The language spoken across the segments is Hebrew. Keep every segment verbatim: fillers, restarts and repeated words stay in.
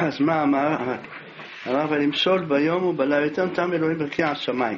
אז מה אמר? אמר ולמשול ביום ובלילה, יותר נתם אלוהים ברכי השמיים,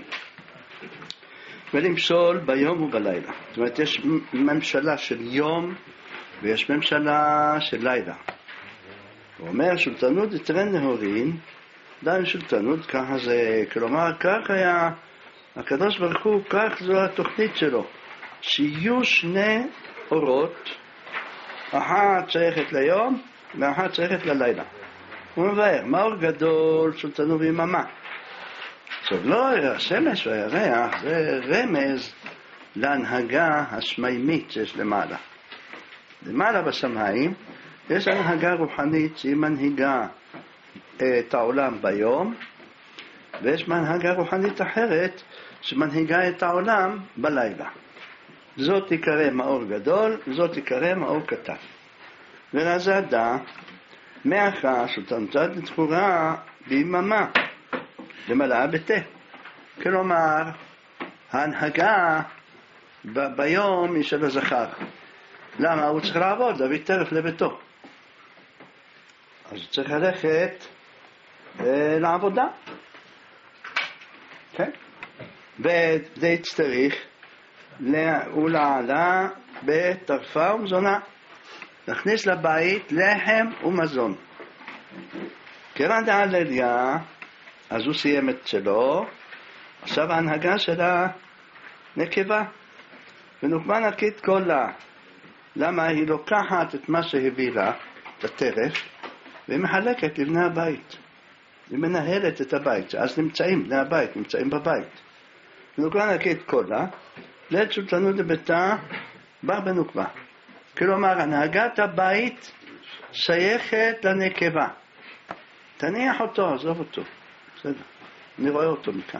ולמשול ביום ובלילה. זאת אומרת, יש ממשלה של יום ויש ממשלה של לילה. הוא אומר שולטנות יתרן נהורין, די שולטנות, ככה זה, כלומר, כך היה הקדוש ברוך הוא, כך זו התוכנית שלו, שיהיו שני אורות, אחת שייכת ליום ואחת שייכת ללילה. הוא מבאר, מאור גדול שולטנו ויממה. עכשיו לא, השמש והירח זה רמז להנהגה השמיימית שיש למעלה. למעלה בשמיים יש הנהגה רוחנית שהיא מנהיגה את העולם ביום, ויש מנהגה רוחנית אחרת שמנהיגה את העולם בלילה. זאת יקרא מאור גדול, זאת יקרא מאור קטן. ולזדה מאחר שולטנותת נתחורה ביממה למלאה בתה. כלומר, ההנהגה ב- ביום היא של הזכר. למה? הוא צריך לעבוד, להביא טרף לביתו. אז הוא צריך ללכת אה, לעבודה. כן? וזה יצטריך ולעלה בטרפה ומזונה. להכניס לבית לחם ומזון. כיוון דעל אליה, אז הוא סיים את שלו, עכשיו ההנהגה שלה נקבה. ונוקמה נקית קולה. למה? היא לוקחת את מה שהביא לה, את הטרף, והיא מחלקת לבני הבית. היא מנהלת את הבית, אז נמצאים, בני הבית, נמצאים בבית. ונוקמה נקית קולה, לעת שולטנות לביתה, בא בנוקבה. כלומר, הנהגת הבית שייכת לנקבה. תניח אותו, עזוב אותו. בסדר, אני רואה אותו מכאן.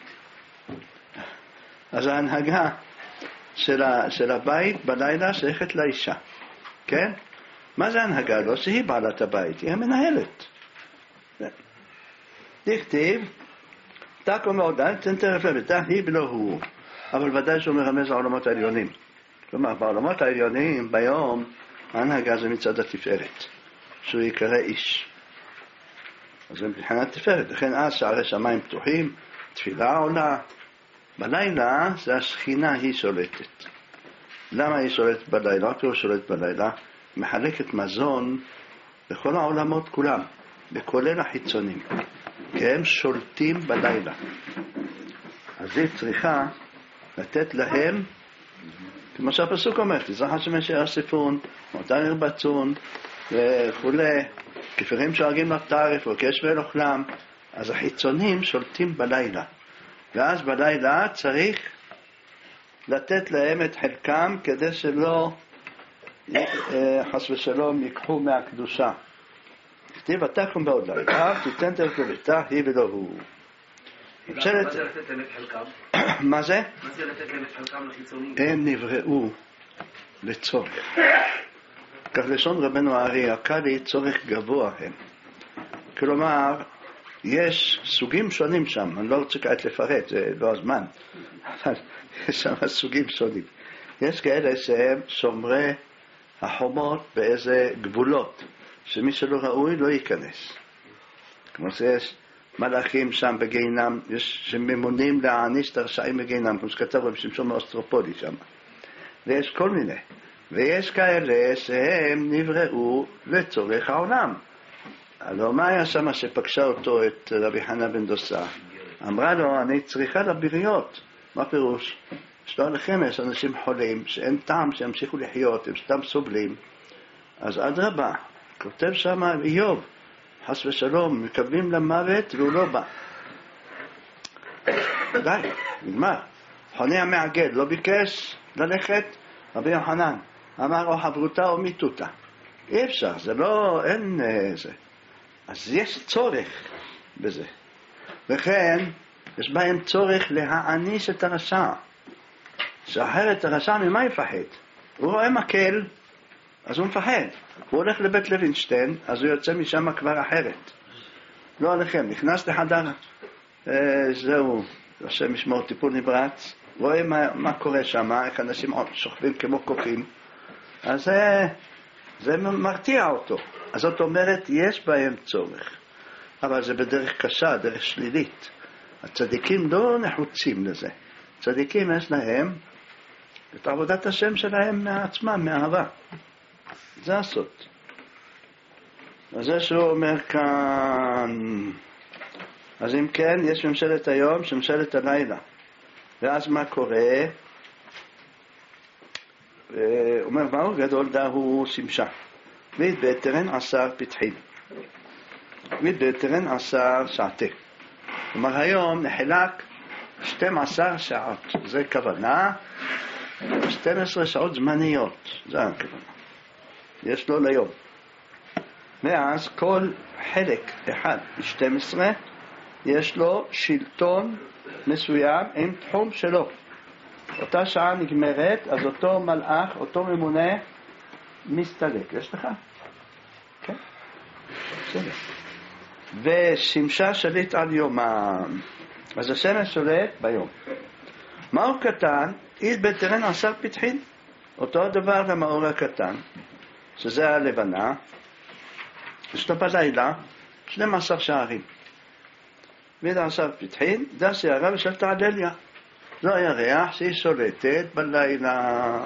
אז ההנהגה של, ה, של הבית בלילה שייכת לאישה. כן? מה זה ההנהגה? לא שהיא בעלת הבית, היא המנהלת. תכתיב, תקום מעודן, תן טרף לביתה, היא ולא הוא. אבל ודאי שהוא מרמז העולמות העליונים. כלומר, בעולמות העליונים, ביום, ההנהגה זה מצד התפארת, שהוא יקרא איש. אז זה מבחינת תפארת. לכן אז שערי שמיים פתוחים, תפילה עולה. בלילה זה השכינה היא שולטת. למה היא שולטת בלילה? כי הוא שולט בלילה, מחלקת מזון בכל העולמות כולם, בכולל החיצונים, כי הם שולטים בלילה. אז היא צריכה לתת להם, כמו שהפסוק אומר, תזרח השמש יאספון, מותן ירבצון וכו', כפירים שואגים לטרף וקש ואל אוכלם. אז החיצונים שולטים בלילה, ואז בלילה צריך לתת להם את חלקם כדי שלא חס ושלום ייקחו מהקדושה. כתיב ותקום בעוד לילה, תיתן טרף לביתה, היא ולא הוא. מה זה לתת להם את חלקם? מה זה? מה זה לתת להם את חלקם לחיצונים? הם נבראו לצורך. כך לשון רבנו הארי, הקלי צורך גבוה הם. כלומר, יש סוגים שונים שם, אני לא רוצה כעת לפרט, זה לא הזמן, אבל יש שם סוגים שונים. יש כאלה שהם שומרי החומות באיזה גבולות, שמי שלא ראוי לא ייכנס. כמו שיש מלאכים שם בגיהינם, יש שממונים להעניש את הרשעים בגיהינם, כמו שכתב רבי שמשון מאוסטרופולי שם. ויש כל מיני. ויש כאלה שהם נבראו לצורך העולם. הלוא מה היה שם שפגשה אותו את רבי חנה בן דוסה? אמרה לו, אני צריכה לבריות. מה פירוש? יש לו עליכם, יש אנשים חולים שאין טעם שימשיכו לחיות, הם סתם סובלים. אז עד רבה, כותב שם איוב, חס ושלום, מקבלים למוות והוא לא בא. די, נגמר. חוני המעגל לא ביקש ללכת, רבי יוחנן אמר או חברותה או מיתותה. אי אפשר, זה לא, אין זה. אז יש צורך בזה. וכן, יש בהם צורך להעניש את הרשע. שאחרת הרשע ממה יפחד? הוא רואה מקל, אז הוא מפחד. הוא הולך לבית לוינשטיין, אז הוא יוצא משם כבר אחרת. לא עליכם, נכנס לחדר, אה, זהו, השם ישמור טיפול נברץ, רואה מה, מה קורה שם, איך אנשים שוכבים כמו קופים. אז אה, זה מרתיע אותו. אז זאת אומרת, יש בהם צורך, אבל זה בדרך קשה, דרך שלילית. הצדיקים לא נחוצים לזה. צדיקים יש להם את עבודת השם שלהם מעצמם, מאהבה. זה הסוד. אז זה שהוא אומר כאן, אז אם כן, יש ממשלת היום, ממשלת הלילה. ואז מה קורה? הוא אומר, מהו גדול דהו שמשה. והתבטרן עשר פתחים. והתבטרן עשר שעתי. כלומר, היום נחלק שתים עשרה שעות. זה כוונה, שתים עשרה שעות זמניות. זה הכוונה. יש לו ליום. ואז כל חלק אחד ב-שתים עשרה יש לו שלטון מסוים עם תחום שלו. אותה שעה נגמרת, אז אותו מלאך, אותו ממונה מסתלק. יש לך? כן. בסדר. ושמשה שליט על יומם. אז השמש שולט ביום. מאור קטן, איל בטרן עשר פתחין. אותו הדבר למאור הקטן, שזה הלבנה. יש לו בלילה שנים עשר שערים. ואיל עשר פתחין, דה שערה ושלטה על אליה. זו הירח שהיא שולטת בלילה.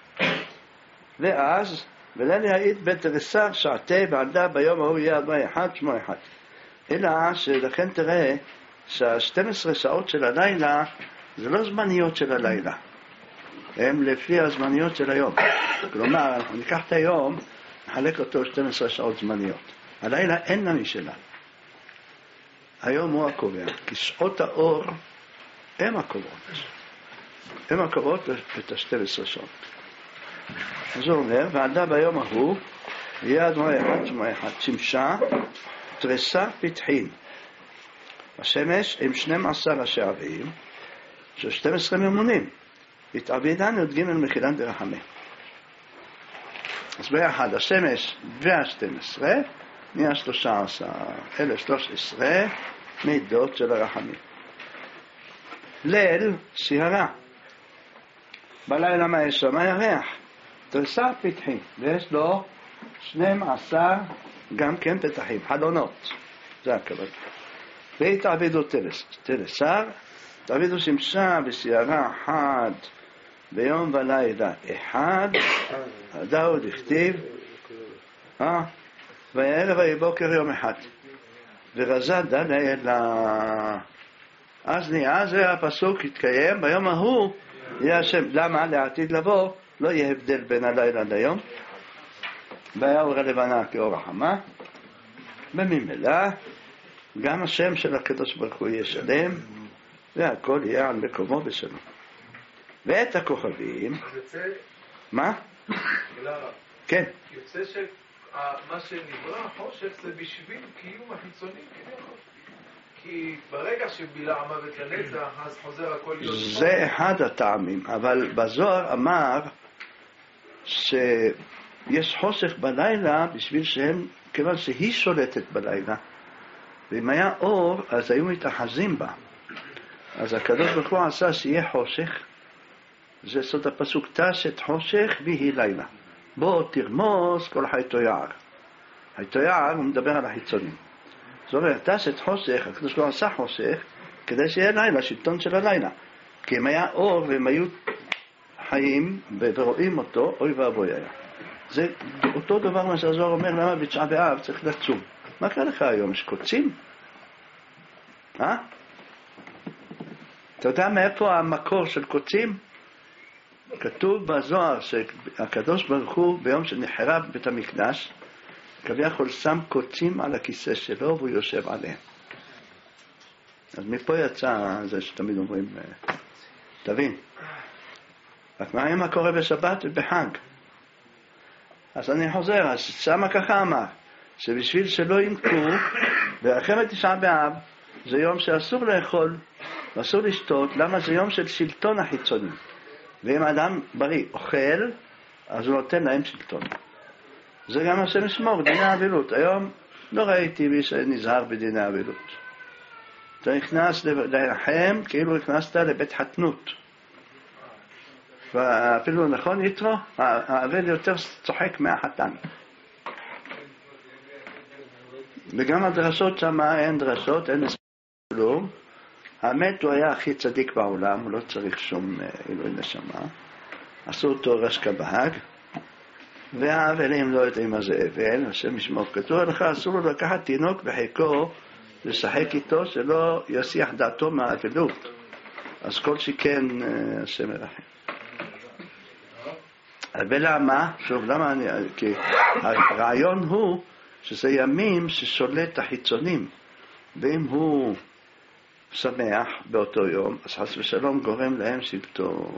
ואז, ולילה היית בתרסר שעתי ועדה ביום ההוא יהיה אדמה אחד, שמו אחד. אלא שלכן תראה שה-שתים עשרה שעות של הלילה זה לא זמניות של הלילה. הן לפי הזמניות של היום. כלומר, אנחנו ניקח את היום, נחלק אותו שתים עשרה שעות זמניות. הלילה אין לה משלה. היום הוא הקובע, כי שעות האור הם הקובעות. הם הקובעות את ה-שתים עשרה שעות. אז הוא אומר, ועדה ביום ההוא, יהיה אדמה אחד, שמו אחד, שמשה, תרסה פתחין. השמש עם שנים עשר השערים, של שתים עשרה ממונים. התעבידן י"ג מחילן דרחמי. אז ביחד, השמש וה-שתים עשרה, נהיה שלושה עשר, אלה שלוש עשרה מידות של הרחמים. ליל סהרה. בלילה מה יש שם? הירח. תרסה פתחים, ויש לו שנים עשר גם כן פתחים, חלונות. זה הכבוד. והתעבידו תלסר, תעבידו שמשה בסהרה אחד, ביום ולילה אחד, הדאוד הכתיב, אה? והערב ויהי בוקר יום אחד. ורזה דלילה. אז נהיה זה הפסוק התקיים, ביום ההוא יהיה השם. למה? לעתיד לבוא לא יהיה הבדל בין הלילה ליום. והאור הלבנה כאור החמה. בממילא גם השם של הקדוש ברוך הוא יהיה שלם, והכל יהיה על מקומו בשלום. ואת הכוכבים, מה? כן. יוצא שמה שנברא, חושך, זה בשביל קיום החיצוני כביכול. כי ברגע שבילה המוות לנצח, אז חוזר הכל להיות... זה אחד הטעמים, אבל בזוהר אמר שיש חושך בלילה בשביל שהם, כיוון שהיא שולטת בלילה, ואם היה אור, אז היו מתאחזים בה. אז הקדוש ברוך הוא עשה שיהיה חושך, זה סוד הפסוק, תשת חושך ויהי לילה. בוא תרמוס כל חייתו יער. חייתו יער הוא מדבר על החיצונים. זאת אומרת, תשת חושך, הקדוש ברוך הוא עשה חושך, כדי שיהיה לילה, שלטון של הלילה. כי אם היה אור והם היו חיים ורואים אותו, אוי ואבוי היה. זה אותו דבר מה שהזוהר אומר, למה בתשעה באב צריך לצום. מה קרה לך היום? יש קוצים? אה? אתה יודע מאיפה המקור של קוצים? כתוב בזוהר שהקדוש ברוך הוא ביום שנחרב בית המקדש, כביכול שם קוצים על הכיסא שלו והוא יושב עליהם. אז מפה יצא זה שתמיד אומרים, תבין. רק מה מה קורה בשבת ובחג? אז אני חוזר, אז שמה ככה אמר, שבשביל שלא ינקו, ואחרי תשעה באב, זה יום שאסור לאכול, ואסור לשתות, למה זה יום של שלטון החיצוני. ואם אדם בריא אוכל, אז הוא נותן להם שלטון. זה גם השם ישמור, דיני האבילות. היום לא ראיתי מי שנזהר בדיני האבילות. אתה נכנס לרחם, כאילו נכנסת לבית חתנות. ואפילו נכון יתרו, האבל יותר צוחק מהחתן. וגם הדרשות שם אין דרשות, אין כלום. האמת הוא היה הכי צדיק בעולם, הוא לא צריך שום אלוהי נשמה. עשו אותו רשקה בהג, והאבלים לא יודעים מה זה אבל, השם ישמור. כתוב לך, אסור לו לקחת תינוק בחיקו, לשחק איתו, שלא יסיח דעתו מהאבלות. אז כל שכן השם ירחם. ולמה? שוב, למה אני... כי הרעיון הוא שזה ימים ששולט החיצונים, ואם הוא שמח באותו יום, אז חס ושלום גורם להם שבטו.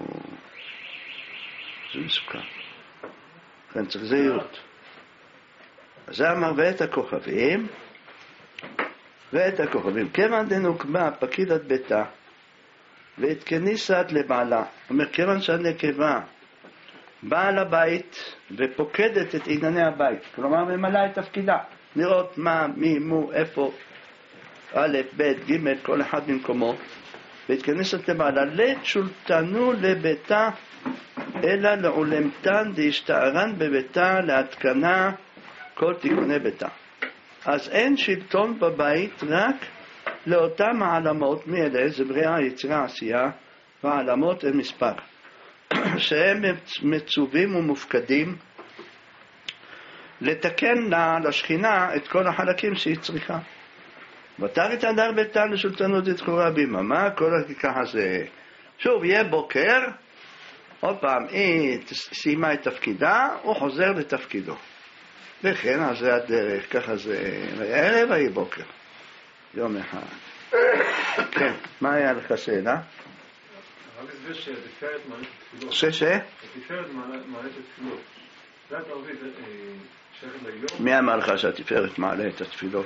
זה מסוכן. לכן צריך זהירות. אז זה אמר, ואת הכוכבים, ואת הכוכבים. כיוון דנוקמה פקידת ביתה, ואת כניסת לבעלה. אומר, כיוון שהנקבה באה לבית ופוקדת את ענייני הבית, כלומר ממלאה את תפקידה, לראות מה, מי, מו, איפה, א', ב', ג', כל אחד במקומו, ואת כניסת לבעלה, לתשולתנו לביתה, אלא לעולמתן דהשתערן בביתה להתקנה כל תיקוני ביתה. אז אין שלטון בבית רק לאותם העלמות מאלה, זה בריאה, יצירה, עשייה, והעלמות אין מספר, שהם מצווים ומופקדים לתקן לה, לשכינה, את כל החלקים שהיא צריכה. ותר את הדר ביתה לשולטנות יתקורה ביממה, כל הככה זה. שוב, יהיה בוקר, עוד פעם, היא סיימה את תפקידה, הוא חוזר לתפקידו. וכן, אז זה הדרך, ככה זה, הערב היה בוקר. יום אחד. כן, מה היה לך שאלה? אבל זה שתפארת מעלת התפילות. שש? תפארת מעלת התפילות. זה אתה עובד שייכת ליום? מי אמר לך שהתפארת מעלה את התפילות?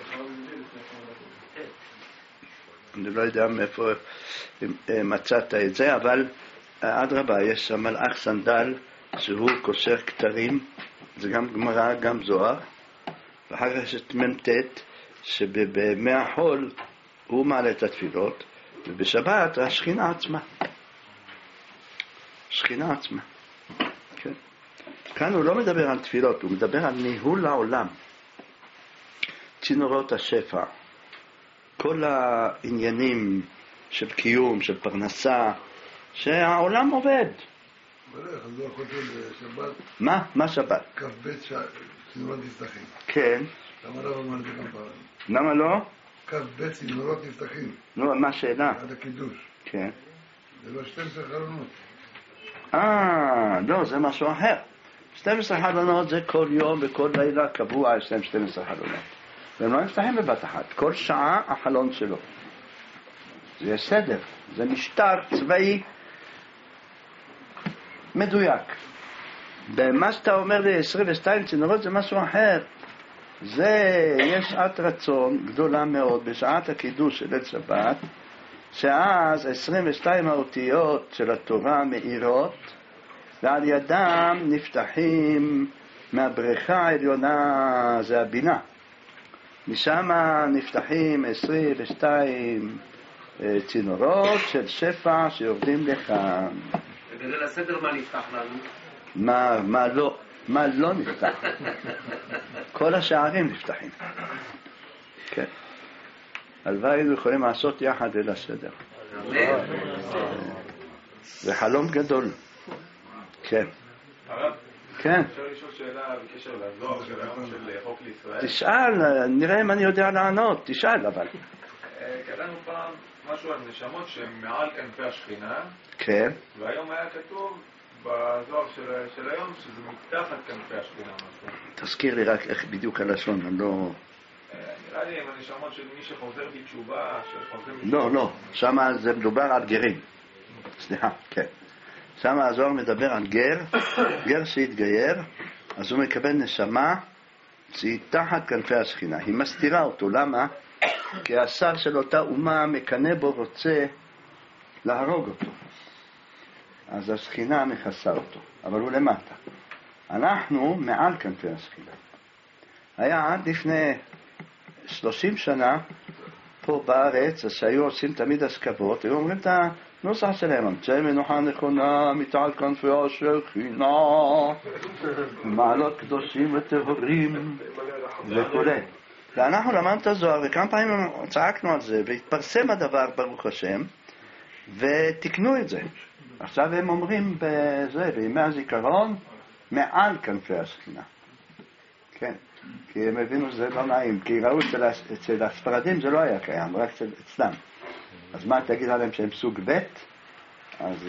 אני לא יודע מאיפה מצאת את זה, אבל אדרבה, יש המלאך סנדל שהוא קושר כתרים, זה גם גמרא, גם זוהר, ואחר כך יש את ממתת, שבימי החול הוא מעלה את התפילות, ובשבת השכינה עצמה. שכינה עצמה. כן. כאן הוא לא מדבר על תפילות, הוא מדבר על ניהול העולם. צינורות השפע, כל העניינים של קיום, של פרנסה, שהעולם עובד. בדרך, אז לא יכולתי לשבת. מה? מה שבת? כף בית צינורות נפתחים. כן. למה לא אמר את זה גם פעם? למה לא? כף בית צינורות נפתחים. נו, מה השאלה? עד הקידוש. כן. זה לא שתים עשרה חלונות. אה, לא, זה משהו אחר. שתים עשרה חלונות זה כל יום וכל לילה קבוע יש להם שתים עשרה חלונות. והם לא נפתחים בבת אחת. כל שעה החלון שלו. זה סדר. זה משטר צבאי מדויק. במה שאתה אומר לי עשרים ושתיים צינורות זה משהו אחר. זה, יש שעת רצון גדולה מאוד בשעת הקידוש של ליל שבת, שאז עשרים ושתיים האותיות של התורה מאירות, ועל ידם נפתחים מהבריכה העליונה, זה הבינה. משם נפתחים עשרים ושתיים צינורות של שפע שיורדים לכאן. ובליל הסדר מה נפתח לנו? מה, מה לא, מה לא נפתח? כל השערים נפתחים. כן. הלוואי היינו יכולים לעשות יחד ליל הסדר. זה חלום גדול. כן. הרב? כן. אפשר לשאול שאלה בקשר לזוהר של היום של חוק לישראל? תשאל, נראה אם אני יודע לענות. תשאל אבל. קראנו פעם משהו על נשמות שהן מעל כנפי השכינה. כן. והיום היה כתוב בזוהר של, של היום שזה מתחת כנפי השכינה משהו. תזכיר לי רק איך בדיוק הלשון, אני לא... נראה לי עם הנשמות של מי שחוזר בתשובה, שחוזר בתשובה. לא, לא. שם זה מדובר על גרים. סליחה, כן. שם הזוהר מדבר על גר, גר שהתגייר, אז הוא מקבל נשמה שהיא תחת כנפי השכינה. היא מסתירה אותו. למה? כי השר של אותה אומה מקנה בו רוצה להרוג אותו. אז השכינה מכסה אותו, אבל הוא למטה. אנחנו מעל כנפי השכינה. היה עד לפני שלושים שנה פה בארץ, אז שהיו עושים תמיד הסקבות, היו אומרים את נוסח שלהם, אמצעי מנוחה נכונה, מתעל כנפיה של חינה, מעלות קדושים וטהורים וכו'. ואנחנו למדנו את הזוהר, וכמה פעמים צעקנו על זה, והתפרסם הדבר ברוך השם, ותקנו את זה. עכשיו הם אומרים בזה, בימי הזיכרון, מעל כנפי השכינה. כן, כי הם הבינו שזה לא נעים, כי ראו אצל, אצל הספרדים זה לא היה קיים, רק אצל, אצלם. אז מה תגיד עליהם שהם סוג ב'? אז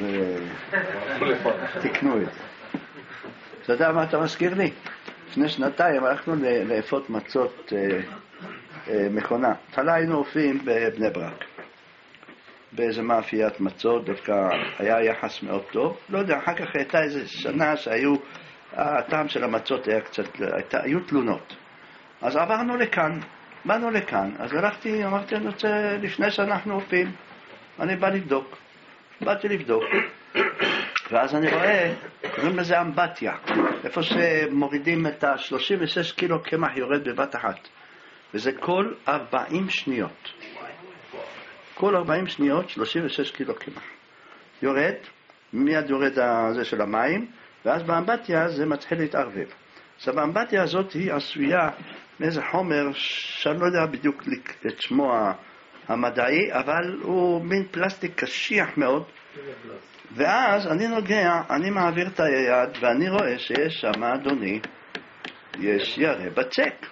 תקנו את זה. אתה יודע מה אתה מזכיר לי? לפני שנתיים הלכנו לאפות מצות אה, אה, מכונה. תלה היינו הופעים בבני ברק. באיזה מאפיית מצות, דווקא היה יחס מאוד טוב. לא יודע, אחר כך הייתה איזו שנה שהיו, הטעם של המצות היה קצת, הייתה, היו תלונות. אז עברנו לכאן, באנו לכאן, אז הלכתי, אמרתי, אני רוצה, לפני שאנחנו הופעים, אני בא לבדוק. באתי לבדוק. ואז אני רואה, קוראים לזה אמבטיה, איפה שמורידים את ה-שלושים ושש קילו קמח יורד בבת אחת. וזה כל ארבעים שניות. כל ארבעים שניות, שלושים ושש קילו קמח. יורד, מיד יורד הזה של המים, ואז באמבטיה זה מתחיל להתערבב. אז האמבטיה הזאת היא עשויה מאיזה חומר שאני לא יודע בדיוק את שמו המדעי, אבל הוא מין פלסטיק קשיח מאוד. ואז אני נוגע, אני מעביר את היד, ואני רואה שיש שם, אדוני, יש ירה בצק.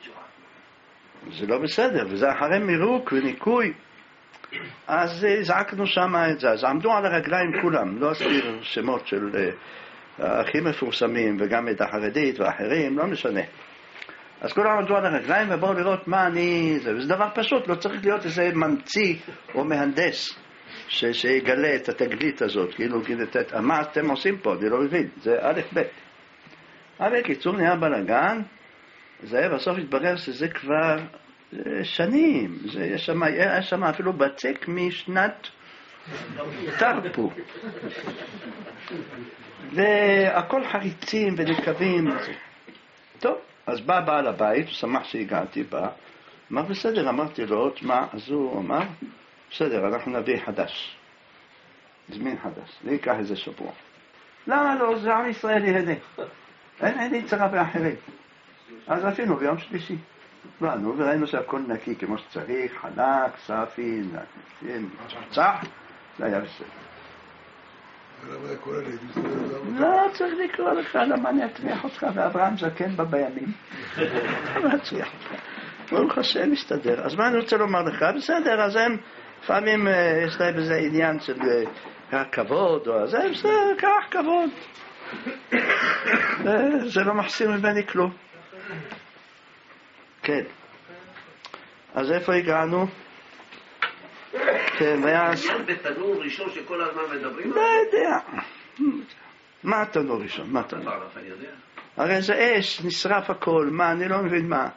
זה לא בסדר, וזה אחרי מירוק וניקוי. אז זעקנו שם את זה, אז עמדו על הרגליים כולם, לא אזכיר שמות של uh, הכי מפורסמים, וגם את החרדית ואחרים, לא משנה. אז כולם עמדו על הרגליים ובואו לראות מה אני... זה, וזה דבר פשוט, לא צריך להיות איזה ממציא או מהנדס ש, שיגלה את התגלית הזאת, כאילו, את, מה אתם עושים פה? אני לא מבין, זה א' ב'. אבל קיצור נהיה בלגן, זה בסוף התברר שזה כבר שנים, זה, יש שם, יש שם אפילו בצק משנת תרפו. והכל חריצים ונקבים. טוב, אז בא בעל הבית, הוא שמח שהגעתי, בא, אמר בסדר, אמרתי לו, מה, אז הוא אמר, בסדר, אנחנו נביא חדש. זמין חדש, זה ייקח איזה שבוע. למה לא? זה עם ישראל יהנה. אין אין יצרה באחרים. אז עשינו ביום שלישי. באנו וראינו שהכל נקי כמו שצריך, חלק, ספי, צח, זה היה בסדר. ולמה היה קורא לי, הייתי מסתכל על זה? לא צריך לקרוא לך, למה אני אצליח אותך, ואברהם זקן בה בימים. למה אצליח אותך? ברוך השם מסתדר. אז מה אני רוצה לומר לך? בסדר, אז הם לפעמים יש להם איזה עניין של הכבוד, או זה בסדר, קח כבוד. זה לא מחסיר ממני כלום. כן. אז איפה הגענו? כן, והיה... בתנור ראשון שכל הזמן מדברים? לא יודע. מה התנור ראשון? מה התנור? אני יודע. הרי זה אש, נשרף הכל, מה, אני לא מבין מה.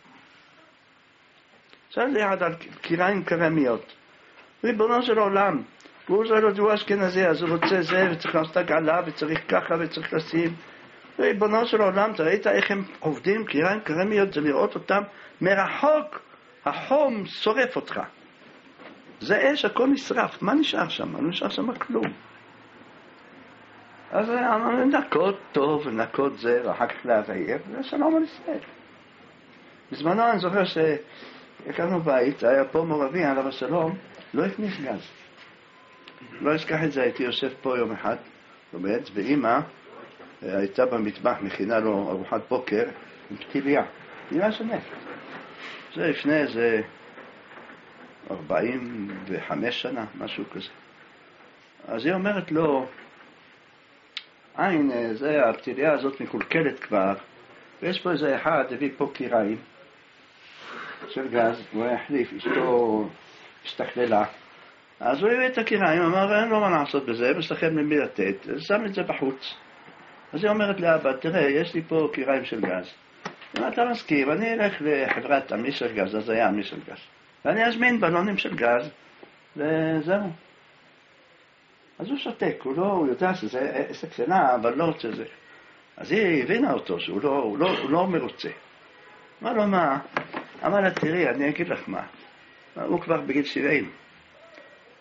עכשיו זה יחד על קיריים קרמיות. ריבונו של עולם, והוא זה לא דו אשכנזי, אז הוא רוצה זה, וצריך לעשות הגעלה, וצריך ככה, וצריך לשים. ריבונו של עולם, אתה ראית איך הם עובדים, קיריים קרמיות, זה לראות אותם מרחוק, החום שורף אותך. זה אש, הכל נשרף, מה נשאר שם? לא נשאר שם כלום. אז אמרנו, נקות טוב, נקות זה, ואחר כך להבהיר, ושלום על ישראל. בזמנו אני זוכר שהקמנו בית, היה פה מורבי, עליו השלום, לא הכניס גז. לא אשכח את זה, הייתי יושב פה יום אחד, לומד, ואמא הייתה במטבח, מכינה לו ארוחת בוקר, עם פתיליה, פתיליה של נפט. זה לפני איזה ארבעים וחמש שנה, משהו כזה. אז היא אומרת לו, אין, זה, הפתיליה הזאת מקולקלת כבר, ויש פה איזה אחד, הביא פה קיריים של גז, הוא החליף, אשתו השתכללה. אז הוא הביא את הקיריים, אמר, אין לו מה לעשות בזה, מסתכם למי לתת, שם את זה בחוץ. אז היא אומרת לאבא, תראה, יש לי פה קיריים של גז. אתה מסכים, אני אלך לחברת עמי של גז, אז היה עמי של גז. ואני אזמין בלונים של גז, וזהו. אז הוא שותק, הוא לא, הוא יודע שזה עסק שלה, אבל לא רוצה זה. אז היא הבינה אותו, שהוא לא, הוא לא, הוא לא מרוצה. אמר לו, מה? אמר לה, תראי, אני אגיד לך מה. הוא כבר בגיל שבעים.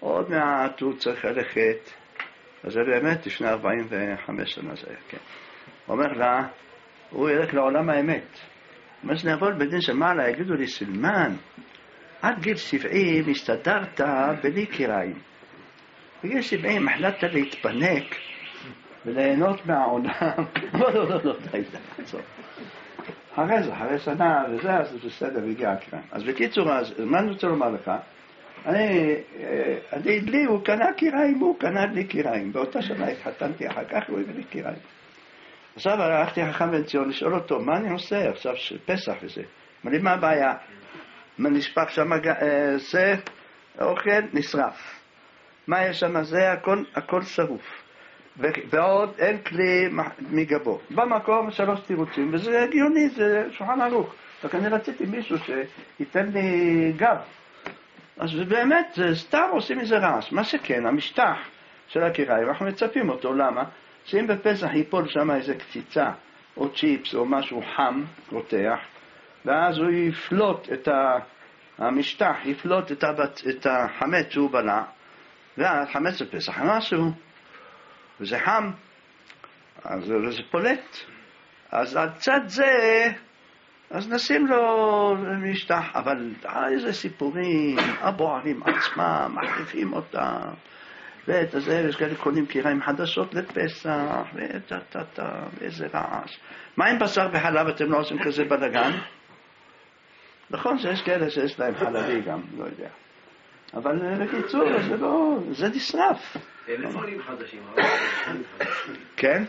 עוד מעט הוא צריך ללכת, אז זה באמת לפני ארבעים וחמש שנה זה היה, כן. הוא אומר לה, הוא ילך לעולם האמת. מה שנעבוד בדין של מעלה, יגידו לי, סילמן, עד גיל שבעים הסתדרת בלי קיריים. בגיל שבעים החלטת להתפנק וליהנות מהעולם. לא, לא, לא, לא, די, די, טוב. אחרי זה, אחרי שנה וזה, אז זה בסדר, הגיע הקיריים. אז בקיצור, אז מה אני רוצה לומר לך? אני, אני, לי הוא קנה קיריים, הוא קנה לי קיריים. באותה שנה התחתנתי, אחר כך הוא הביא לי קיריים. עכשיו הלכתי חכם בן ציון לשאול אותו, מה אני עושה עכשיו פסח וזה? אמר לי, מה הבעיה? מה נשפך שם, זה אוכל נשרף. מה יש שם? זה הכל, הכל שרוף. ועוד אין כלי מגבו. במקום שלוש תירוצים, וזה הגיוני, זה שולחן ערוך. רק אני רציתי מישהו שייתן לי גב. אז באמת, סתם עושים מזה רעש. מה שכן, המשטח של הקיריים, אנחנו מצפים אותו, למה? שאם בפסח ייפול שם איזה קציצה, או צ'יפס, או משהו חם, רותח, ואז הוא יפלוט את המשטח, יפלוט את, הבת, את החמץ שהוא בלע, ואז חמץ בפסח משהו, וזה חם, אז זה פולט. אז על צד זה, אז נשים לו משטח, אבל איזה סיפורים, הבוערים עצמם, מחליפים אותם, ואת הזה, יש כאלה קונים קיריים חדשות לפסח, וטטטה, ואיזה רעש. מה עם בשר וחלב, אתם לא עושים כזה בלגן? נכון שיש כאלה שיש להם חלבי גם, לא יודע. אבל בקיצור, זה לא, זה נשרף. טלפונים חדשים. כן?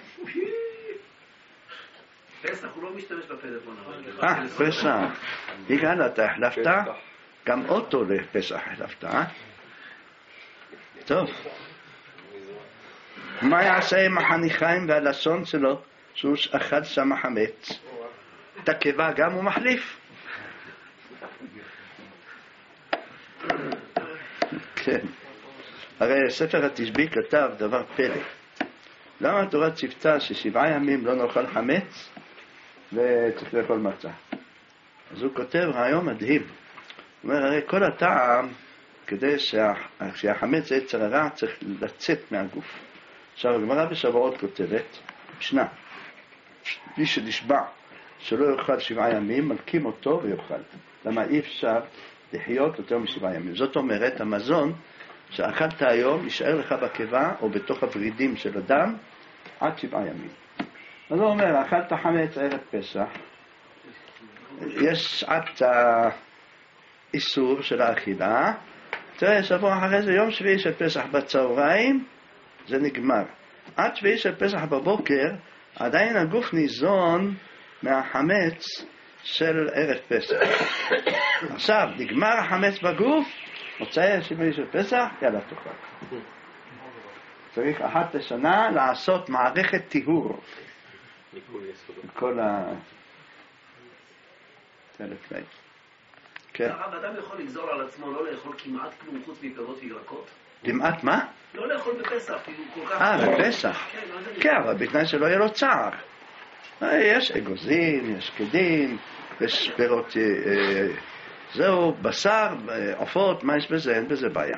פסח הוא לא משתמש בפלאפון. אה, פסח. יגאל, אתה החלפת? גם אוטו לפסח החלפת, אה? טוב. מה יעשה עם החניכיים והלשון שלו שהוא אכל שם חמץ? את הקיבה גם הוא מחליף? כן. הרי ספר התשבי כתב דבר פלא. למה התורה ציוותה ששבעה ימים לא נאכל חמץ וצריך לאכול מצה? אז הוא כותב רעיון מדהים. הוא אומר, הרי כל הטעם כדי שהחמץ יצר הרע צריך לצאת מהגוף. עכשיו הגמרא בשבועות כותבת, משנה, מי שנשבע שלא יאכל שבעה ימים, מלקים אותו ויאכל. למה אי אפשר לחיות יותר משבעה ימים? זאת אומרת, המזון שאכלת היום יישאר לך בקיבה או בתוך הברידים של אדם עד שבעה ימים. אז הוא אומר, אכלת חמץ ערב פסח, יש שעת האיסור של האכילה, תראה, שבוע אחרי זה, יום שביעי של פסח בצהריים, זה נגמר. עד שביעי של פסח בבוקר, עדיין הגוף ניזון מהחמץ של ערב פסח. עכשיו, נגמר החמץ בגוף, מוצאי שביעי של פסח, יאללה תאכל. צריך אחת לשנה לעשות מערכת טיהור. כל ה... תלת לייס. כן. הרב, אדם יכול לגזור על עצמו לא לאכול כמעט כלום חוץ מפירות וירקות? כמעט מה? לא לאכול בפסח, כאילו כל כך... אה, בפסח. כן, אבל בתנאי שלא יהיה לו צער. יש אגוזים, יש שקדים, יש פירות, זהו, בשר, עופות, מה יש בזה? אין בזה בעיה.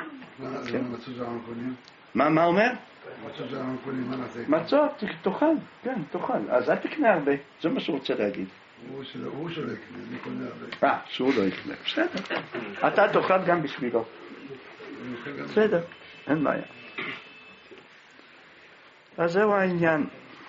מה, מה אומר? מצות זה אנחנו קונים, מה נעשה? מצות, תאכל, כן, תאכל. אז אל תקנה הרבה, זה מה שהוא רוצה להגיד. הוא שלא יקנה, אני קונה הרבה. אה, שהוא לא יקנה, בסדר. אתה תאכל גם בשבילו. בסדר, אין בעיה. אז זהו העניין.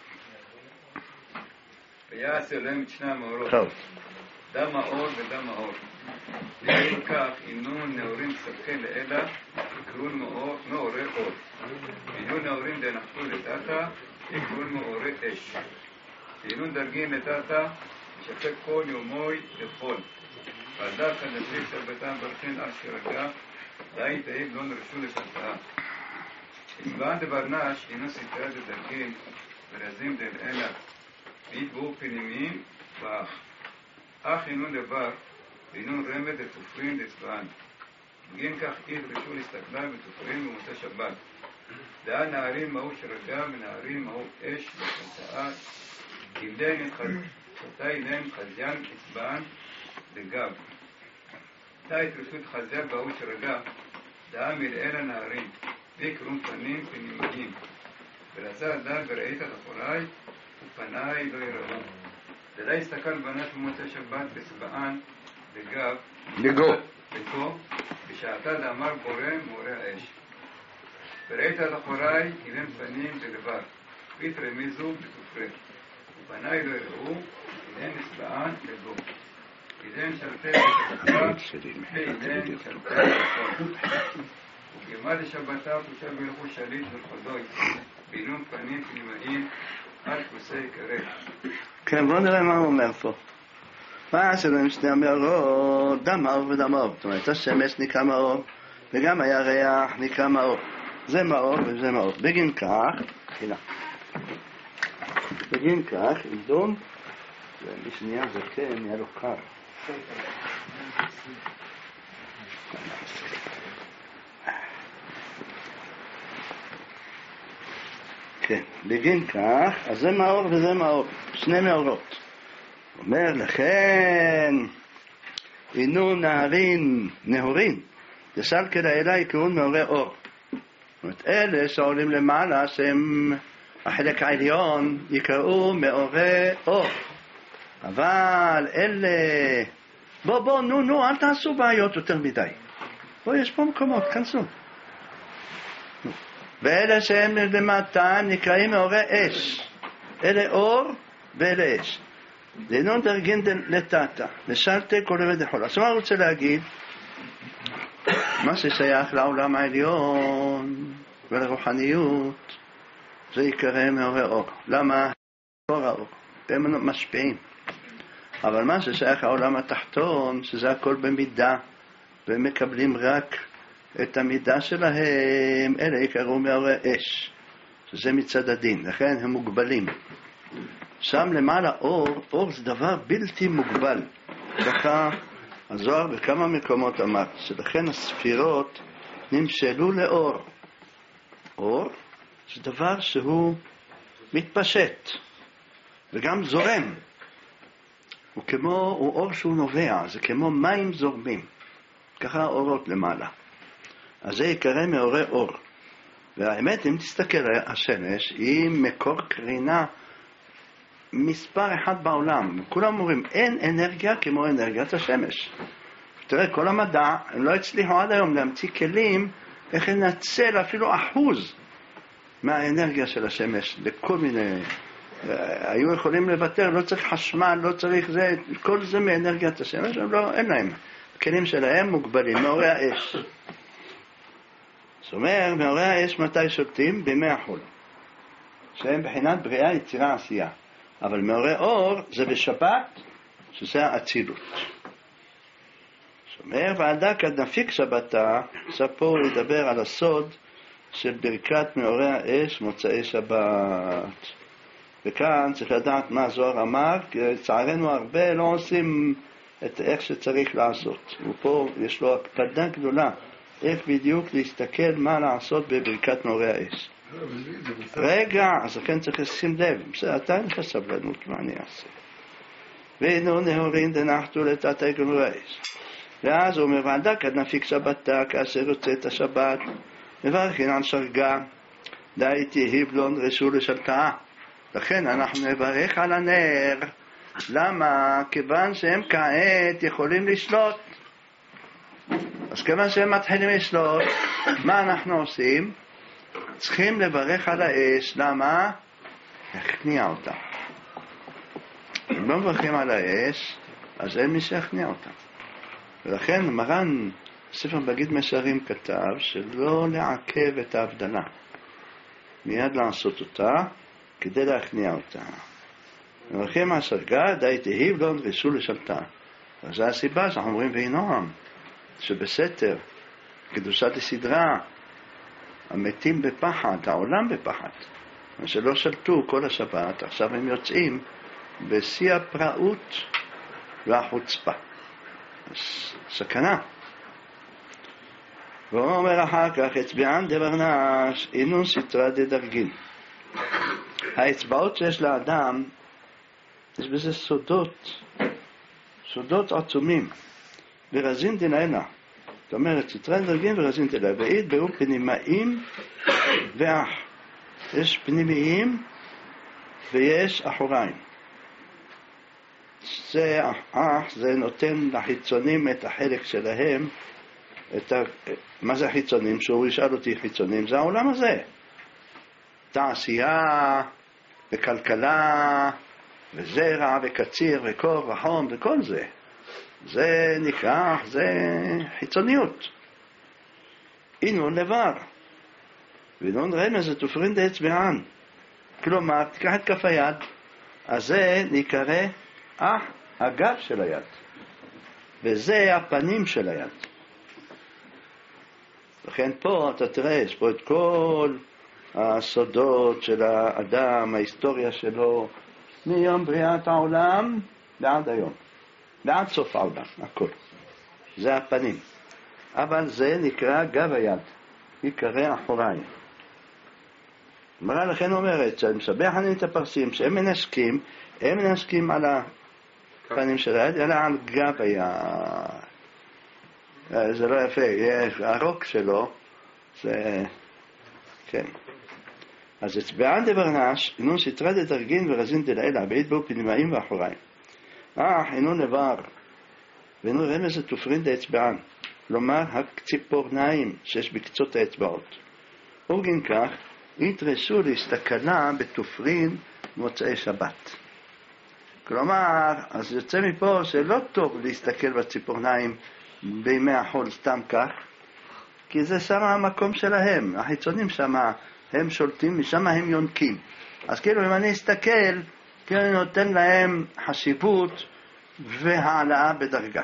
ויעשה להם את שני המאורות. טוב. דם האור ודם האור. ואם כך, אינו נאורים ספקי לאלה, יקרון מאורי אור. אינו נאורים דנחתו לטאטה, יקרון מאורי אש. אינו דרגין לטאטה, שפק כל יומוי לחול. ועדה כנסיק סרבתם ברכין אשר רגע, די תאיב לא נרשו לשלטאה. הסבען דברנש, אינו ספרה דדרגין, ורזים דל אלה. ויתבואו פנימיים באח. אך אינו דבר, ואינו רמד לתופרים דצבען. בגין כך אית רשו להסתכלה בתופרים במוצא שבת. דעה נערים מהו שרגע ונערים מהו אש ושלטאה. כבדי חטאי להם חזיין אצבען לגב. תאית רשות חזיין בהו שרגע, דעה מראה לנערים, ויקרום פנים פנימיים. ולזה דל וראית את אחוריי, ופניי לא יראו. דלה הסתכל בנת במוצאי שבת בסבען, לגב, לגו. לגו, בשעתה דאמר בורא מורה האש. וראית את אחוריי, כיוון פנים ולבב, והתרמיזו בתופרי. ופניי לא יראו, כיוון הסבען לגו. כיוון שלטי בשבתה, וכיוון שלטי בשבתה. וכמה לשבתה פושה בלכו שליט ולחודוי, בעינום פנים פנימיים, על כוסי קרב. כן, בואו נראה מה הוא אומר פה. מה שלהם שני המאורות, דם מאור ודם מאור. זאת אומרת, השמש נקרא מאור, וגם הירח נקרא מאור. זה מאור וזה מאור. בגין כך, הנה. בגין כך, עמדום, ובשנייה זה כן, יהיה לו קר. כן, בגין כך, אז זה מאור וזה מאור, שני מאורות. אומר לכן, אינו נהרין, נהורין, יסל כדאלה יקראון מאורי אור. זאת אומרת, אלה שעולים למעלה, שהם החלק העליון, יקראו מאורי אור. אבל אלה, בוא בוא, נו נו, אל תעשו בעיות יותר מדי. בוא, יש פה מקומות, כנסו. ואלה שהם למטה נקראים מאורי אש. אלה אור ואלה אש. דינון דרגין לטאטה, לשלטה כל עבד יכול. אז מה הוא רוצה להגיד? מה ששייך לעולם העליון ולרוחניות, זה יקרא מאורי אור. למה? אור האור. הם משפיעים. אבל מה ששייך לעולם התחתון, שזה הכל במידה, והם מקבלים רק את המידה שלהם, אלה יקראו מאורי אש, שזה מצד הדין, לכן הם מוגבלים. שם למעלה אור, אור זה דבר בלתי מוגבל. ככה הזוהר בכמה מקומות אמר, שלכן הספירות נמשלו לאור. אור זה דבר שהוא מתפשט, וגם זורם. הוא כמו, הוא אור שהוא נובע, זה כמו מים זורמים. ככה האורות למעלה. אז זה יקרא מאורי אור. והאמת, אם תסתכל על השמש, היא מקור קרינה מספר אחד בעולם. כולם אומרים, אין אנרגיה כמו אנרגיית השמש. תראה, כל המדע, הם לא הצליחו עד היום להמציא כלים איך לנצל אפילו אחוז מהאנרגיה של השמש לכל מיני... היו יכולים לוותר, לא צריך חשמל, לא צריך זה, כל זה מאנרגיית השמש, אבל לא, אין להם. הכלים שלהם מוגבלים, מאורי האש. זאת אומרת, מאורי האש מתי שולטים? בימי החול. שהם בחינת בריאה, יצירה, עשייה. אבל מאורי אור זה בשבת, שזה האצילות. זאת אומרת, ועדה כד נפיק שבתה, ספו לדבר על הסוד של ברכת מאורי האש מוצאי שבת. וכאן צריך לדעת מה זוהר אמר, כי לצערנו הרבה לא עושים את איך שצריך לעשות. ופה יש לו הקפדה גדולה, איך בדיוק להסתכל מה לעשות בברכת מאורי האש. רגע, אז לכן צריך לשים לב, בסדר, אתה אין לך סבלנות, מה אני אעשה? ואינו נהורין דנחתו לתת מאורי האש. ואז הוא אומר, ועדה כד נפיק שבתה, כאשר יוצא את השבת, מברכין על שרגה, דאיתי היבלון רשו לשלטאה. לכן אנחנו נברך על הנר. למה? כיוון שהם כעת יכולים לשלוט. אז כיוון שהם מתחילים לשלוט, מה אנחנו עושים? צריכים לברך על האש. למה? להכניע אותה. אם לא מברכים על האש, אז אין מי שיכניע אותה. ולכן מרן ספר בגיד מסרים כתב שלא לעכב את ההבדלה. מיד לעשות אותה, כדי להכניע אותה. מברכים על שרגה, די תהיב לא נרסו לשלטה. אז זו הסיבה שאנחנו אומרים וינועם, שבסתר, קדושת הסדרה, המתים בפחד, העולם בפחד, שלא שלטו כל השבת, עכשיו הם יוצאים בשיא הפראות והחוצפה. סכנה. והוא אומר אחר כך, אצבען דברנש, אינו סתרה דדרגין. האצבעות שיש לאדם, יש בזה סודות, סודות עצומים. ורזין דנאלה, זאת אומרת, סטרן דרגין ורזין תלה, ואית ברור פנימאים ואח. יש פנימיים ויש אחוריים. זה אח, זה נותן לחיצונים את החלק שלהם, את ה... מה זה חיצונים? שהוא ישאל אותי חיצונים, זה העולם הזה. תעשייה וכלכלה וזרע וקציר וקור וחום וכל זה. זה נקרא, זה חיצוניות. אינון לבר. ואינון רמז זה תופרין דאצבען. כלומר, תיקח את כף היד, אז זה נקרא אח, הגב של היד. וזה הפנים של היד. לכן פה אתה תראה, יש פה את כל הסודות של האדם, ההיסטוריה שלו, מיום בריאת העולם ועד היום. ועד סוף העולם, הכל. זה הפנים. אבל זה נקרא גב היד. יקרא אחוריים. אמרה לכן אומרת, שמשבח אני את הפרסים, שהם מנשקים, הם מנשקים על הפנים של היד, אלא על גב היד. זה לא יפה, הרוק שלו, זה... כן. אז אצבען דברנש, אינון סתרה דדרגין ורזין דלעילה, בית בו פנימאים ואחוריים. אך אינון לבר, ואינון רמז לתופרין דאצבען, כלומר הציפורניים שיש בקצות האצבעות. אורגין כך, יתרסו להסתכלה בתופרין מוצאי שבת. כלומר, אז יוצא מפה שלא טוב להסתכל בציפורניים בימי החול סתם כך, כי זה שם המקום שלהם, החיצונים שם, הם שולטים, משם הם יונקים. אז כאילו אם אני אסתכל, כאילו אני נותן להם חשיבות והעלאה בדרגה.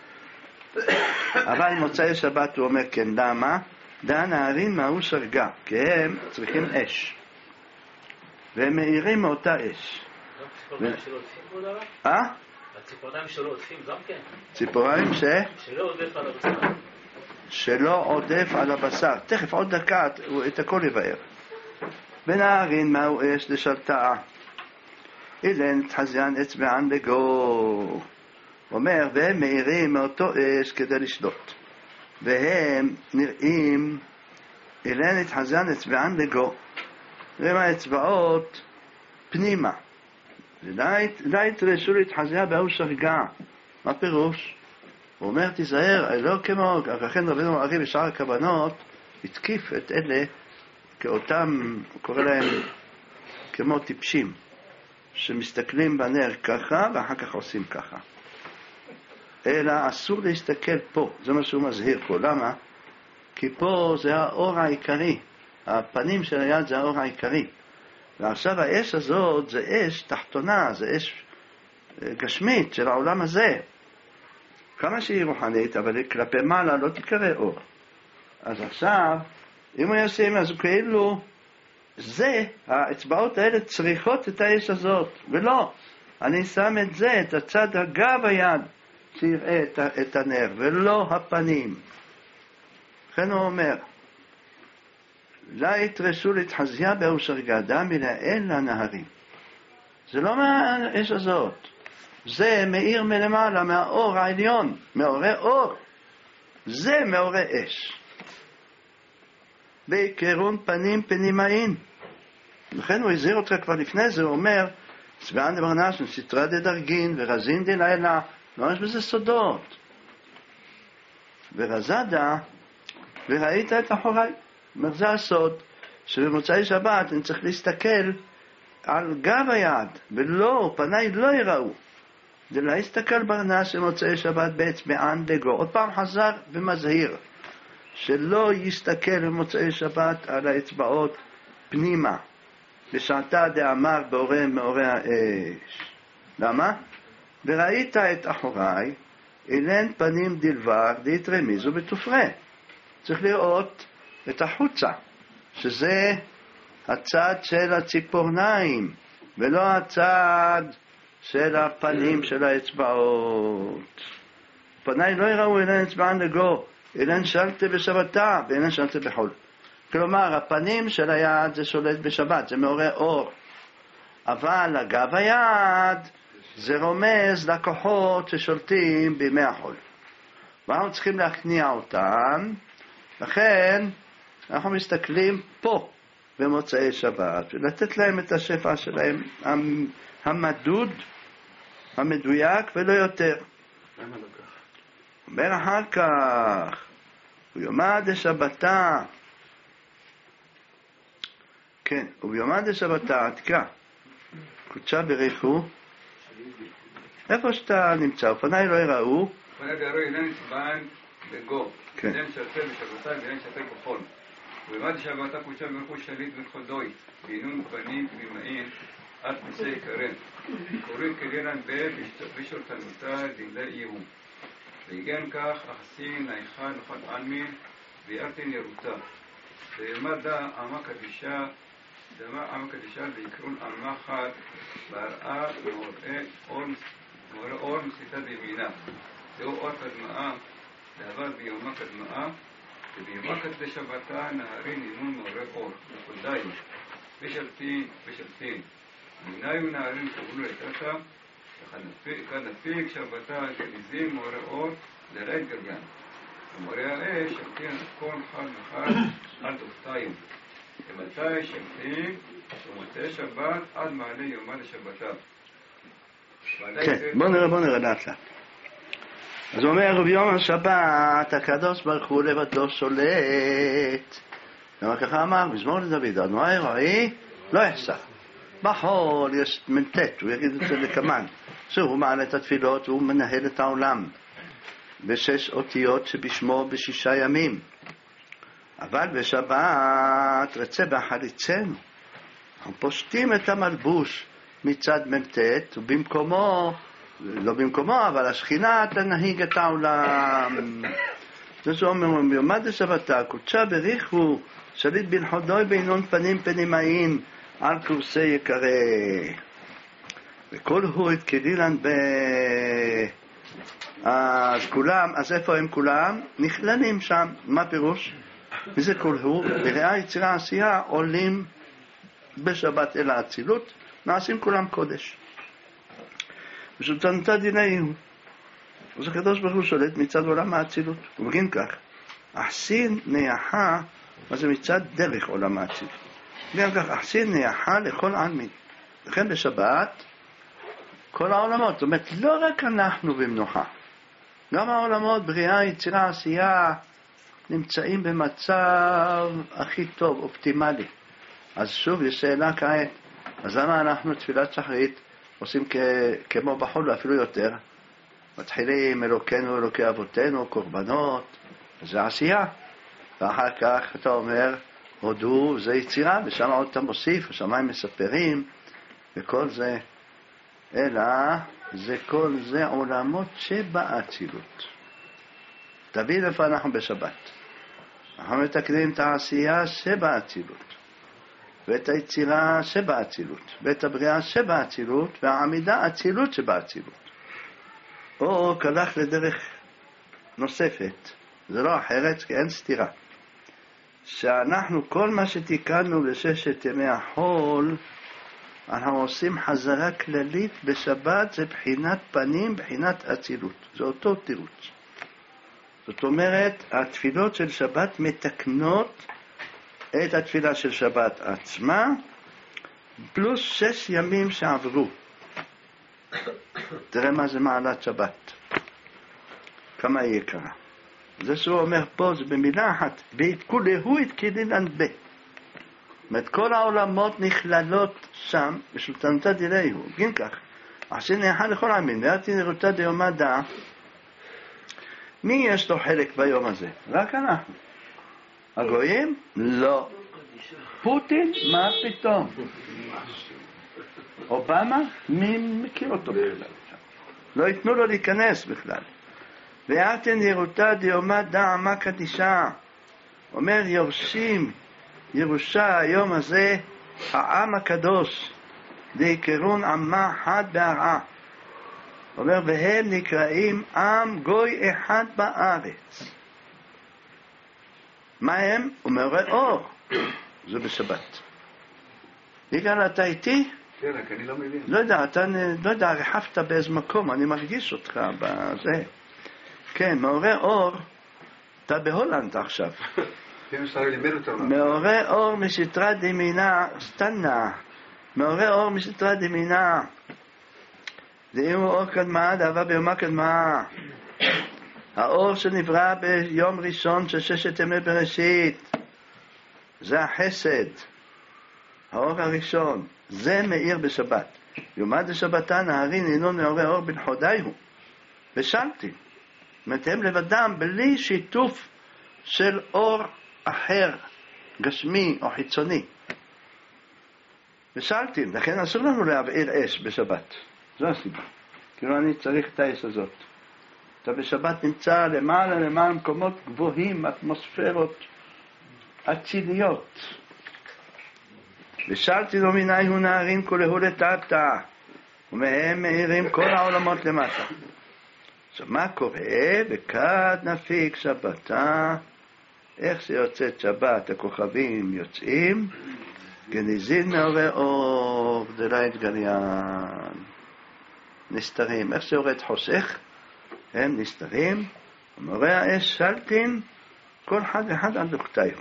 אבל מוצאי שבת הוא אומר, כן, למה? דע נערים מהו שרגה, כי הם צריכים אש. והם מאירים מאותה אש. הציפורניים שלו עוטפים פה דבר? אה? הציפורניים שלו עוטפים גם כן? ציפורניים ש... שלא עודף על הבשר. שלא עודף על הבשר. תכף עוד דקה את הכל יבאר. ונערים מהו אש לשלטה. אילן תחזיין אצבען לגו. אומר, והם מאירים מאותו אש כדי לשלוט. והם נראים, אילן התחזיין אצבען לגו. והם האצבעות פנימה. לא יתרשו להתחזיה באו שרגע. מה פירוש? הוא אומר, תיזהר, לא כמו, לכן רבינו מראה בשאר הכוונות, התקיף את אלה כאותם, הוא קורא להם כמו טיפשים, שמסתכלים בנר ככה ואחר כך עושים ככה. אלא אסור להסתכל פה, זה מה שהוא מזהיר פה. למה? כי פה זה האור העיקרי, הפנים של היד זה האור העיקרי. ועכשיו האש הזאת זה אש תחתונה, זה אש גשמית של העולם הזה. כמה שהיא רוחנית, אבל כלפי מעלה לא תקרא אור. אז עכשיו, אם הוא ישים, אז הוא כאילו, זה, האצבעות האלה צריכות את האש הזאת. ולא, אני שם את זה, את הצד הגב היד, שיראה את, את הנר, ולא הפנים. לכן הוא אומר, לא יתרשו להתחזיה באו שרגדה מלאל לנהרים. זה לא מהאש הזאת. זה מאיר מלמעלה, מהאור העליון, מאורי אור. זה מאורי אש. בעיקרון פנים פנימאים. לכן הוא הזהיר אותך כבר לפני זה, הוא אומר, צבען דברנש, סתרה דדרגין ורזין דלילה, לא יש בזה סודות. ורזדה, וראית את אחוריי. אומר, זה הסוד, שבמוצאי שבת אני צריך להסתכל על גב היד, ולא, פניי לא יראו. זה לא יסתכל ברנש במוצאי שבת באצבען לגו. עוד פעם חזר ומזהיר, שלא יסתכל במוצאי שבת על האצבעות פנימה, בשעתה דאמר באורי מאורי האש. למה? וראית את אחוריי, אילן פנים דלבר דהתרמיזו בתופרה. צריך לראות את החוצה, שזה הצד של הציפורניים, ולא הצד של הפנים של האצבעות. פניי לא יראו אילן אצבען לגו, אילן שלטה בשבתה, ואילן שלטה בחול. כלומר, הפנים של היד זה שולט בשבת, זה מעורר אור. אבל אגב היד זה רומז לכוחות ששולטים בימי החול. ואנחנו צריכים להכניע אותם, לכן אנחנו מסתכלים פה במוצאי שבת, ולתת להם את השפע שלהם המדוד, המדויק ולא יותר. אומר אחר כך, וביומא דשבתא, כן, וביומא דשבתא, תקרא, קודשה בריחו, איפה שאתה נמצא, ופניי לא יראו, פניי לא יראו אינם נצבען בגו, כן. אינם שרצה בשבתא ואינם שרצה כוחון. וביומא דשבתא קודשה בריחו שליט וחודוי, בעינון פנים פנימיים, עד פסי יקרן. קוראים כדינן בשורתנותה דינדה יהו. והגן כך אחסין האחד לכל עלמין ויארתין ירותה. ויאמר דה עמה קדישה, דמה עמה קדישה ויקרון עמה חד והראה מעורר אור מסיתה בימינה. זהו אור קדמאה, לעבר ביומה קדמאה, וביומה קדשבתה נהרי נימון מעורר אור, וחודיים, בשלטין, בשלטין. מיניו נהרים קבלו לתתה, וכנפיק שבתה גניזים מעורר אור לרד גלגן. ומעורר האש שלטין כל חד וחד על תופתיים. ומתי שלטין ומוצאי שבת עד מעלה יומה לשבתה. כן, בוא נראה, בוא נראה לאט לאט. אז הוא אומר, וביום השבת הקדוש ברוך הוא לבדו שולט. למה ככה אמר, מזמור לדוד, אדוני אלוהי לא יחסר. בחול יש מנטט, הוא יגיד את זה לקמן. שהוא מעלה את התפילות והוא מנהל את העולם בשש אותיות שבשמו בשישה ימים. אבל בשבת רצה בחליצנו, אנחנו פושטים את המלבוש מצד מנטט, ובמקומו, לא במקומו, אבל השכינה תנהיג את העולם. זה אומר, ביומא דשבתא קודשה בריחו שליט בן חודוי בעינון פנים פנימיים על קורסי יקרה. וכל הוא התקדילן ב... אז כולם, אז איפה הם כולם? נכללים שם. מה פירוש? וזה כל הוא, בריאה יצירה עשייה עולים בשבת אל האצילות, נעשים כולם קודש. ושולטנותה דיני הוא. אז הקדוש ברוך הוא שולט מצד עולם האצילות. הוא מבין כך, אחסין נייחה, מה זה מצד דרך עולם האצילות. גם כך, אחסין נייחה לכל עלמין. לכן בשבת, כל העולמות, זאת אומרת, לא רק אנחנו במנוחה, גם העולמות, בריאה, יצירה, עשייה, נמצאים במצב הכי טוב, אופטימלי. אז שוב, יש שאלה כעת, אז למה אנחנו תפילת שחרית עושים כ- כמו בחול ואפילו יותר? מתחילים אלוקינו, אלוקי אבותינו, קורבנות, זה עשייה. ואחר כך אתה אומר, הודו, זה יצירה, ושם עוד אתה מוסיף, השמיים מספרים, וכל זה, אלא זה כל זה עולמות שבאצילות. תבין איפה אנחנו בשבת. אנחנו מתקנים את העשייה שבאצילות, ואת היצירה שבאצילות, ואת הבריאה שבאצילות, והעמידה אצילות שבאצילות. או כלך לדרך נוספת, זה לא אחרת, כי אין סתירה. שאנחנו, כל מה שתיקנו לששת ימי החול, אנחנו עושים חזרה כללית בשבת, זה בחינת פנים, בחינת אצילות. זה אותו תירוץ. זאת אומרת, התפילות של שבת מתקנות את התפילה של שבת עצמה, פלוס שש ימים שעברו. תראה מה זה מעלת שבת. כמה היא יקרה. זה שהוא אומר פה, זה במילה אחת, כולהו התקדילן ב. זאת אומרת, כל העולמות נכללות שם, בשולטנותה דיני הוא. כן כך, אחסין נייחה לכל עלמין, וארתין ירותה דיומא דא. מי יש לו חלק ביום הזה? רק אנחנו. הגויים? לא. פוטין? מה פתאום? אובמה? מי מכיר אותו בכלל? לא ייתנו לו להיכנס בכלל. וארתין ירותה דיומא דא עמה קדישה. אומר יורשים ירושה היום הזה העם הקדוש דיקרון עמה חד בהרעה. אומר והם נקראים עם גוי אחד בארץ. מה הם? הוא אומר אור. זה בשבת. יגאל, אתה איתי? כן, רק אני לא מבין. לא יודע, אתה לא יודע, רחפת באיזה מקום, אני מרגיש אותך בזה. כן, מעורר אור, אתה בהולנד עכשיו. כן, אפשר ללמד אותנו. מעורר אור מסתרה דמינה, סתנה. מעורר אור מסתרה דמינה. דהימו אור קדמה, דאבה ביומה קדמה. האור שנברא ביום ראשון של ששת ימי בראשית, זה החסד, האור הראשון, זה מאיר בשבת. יומא דשבתא נהרין אינו מעורר אור בנחודיהו, ושלתי. מתהם לבדם בלי שיתוף של אור אחר, גשמי או חיצוני. ושלתי, לכן אסור לנו להבעיר אש בשבת. זו הסיבה. כאילו אני צריך את האש הזאת. אתה בשבת נמצא למעלה למעלה מקומות גבוהים, אטמוספרות אציליות. ושלתי לו מיני הוא נערים כולהו לטאטה, ומהם מאירים כל העולמות למטה. עכשיו מה קורה? וכד נפיק שבתה, איך שיוצאת שבת הכוכבים יוצאים, גניזין מעורר אור, דלית גליין. נסתרים, איך שיורד חושך, הם נסתרים, ומעורר האש שלטין, כל אחד ואחד על דוקתיו.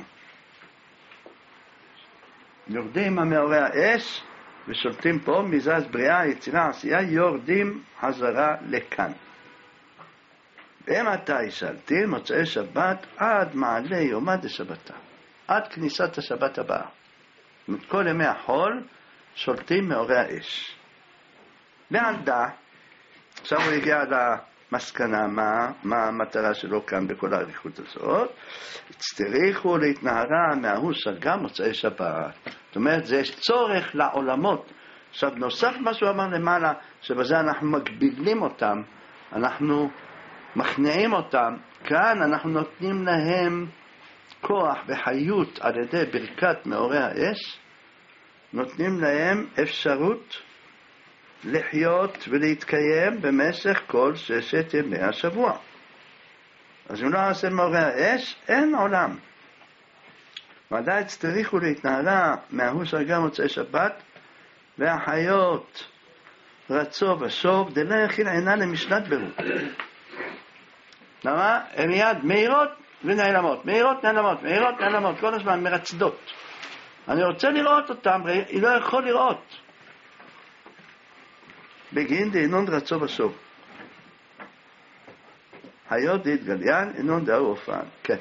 יורדים המעורר האש, ושולטים פה, מזז בריאה, יצירה, עשייה, יורדים חזרה לכאן. והם עתה ישלטין, מוצאי שבת, עד מעלה יומא דשבתא, עד כניסת השבת הבאה. כל ימי החול, שולטים מעורר האש. ועלדה, עכשיו הוא הגיע למסקנה, מה, מה המטרה שלו כאן בכל האריכות הזאת. הצטריכו להתנהרה מההוא סרגה מוצאי שבת. זאת אומרת, זה יש צורך לעולמות. עכשיו, נוסף מה שהוא אמר למעלה, שבזה אנחנו מגבילים אותם, אנחנו מכניעים אותם, כאן אנחנו נותנים להם כוח וחיות על ידי ברכת מעורר האש, נותנים להם אפשרות לחיות ולהתקיים במשך כל ששת ימי השבוע. אז אם לא עושה מעורר האש, אין עולם. ודאי הצטריכו להתנהלה מההוא סרגה מוצאי שבת, והחיות רצו ושוב, דלה יכיל עינה למשנת ברור. למה? הן מיד מהירות ונעלמות, מהירות נעלמות, מהירות נעלמות, כל הזמן מרצדות. אני רוצה לראות אותם, היא לא יכול לראות. בגין דהינון רצו ושוב. היות דהתגליין, אינון דהו הופען. כן.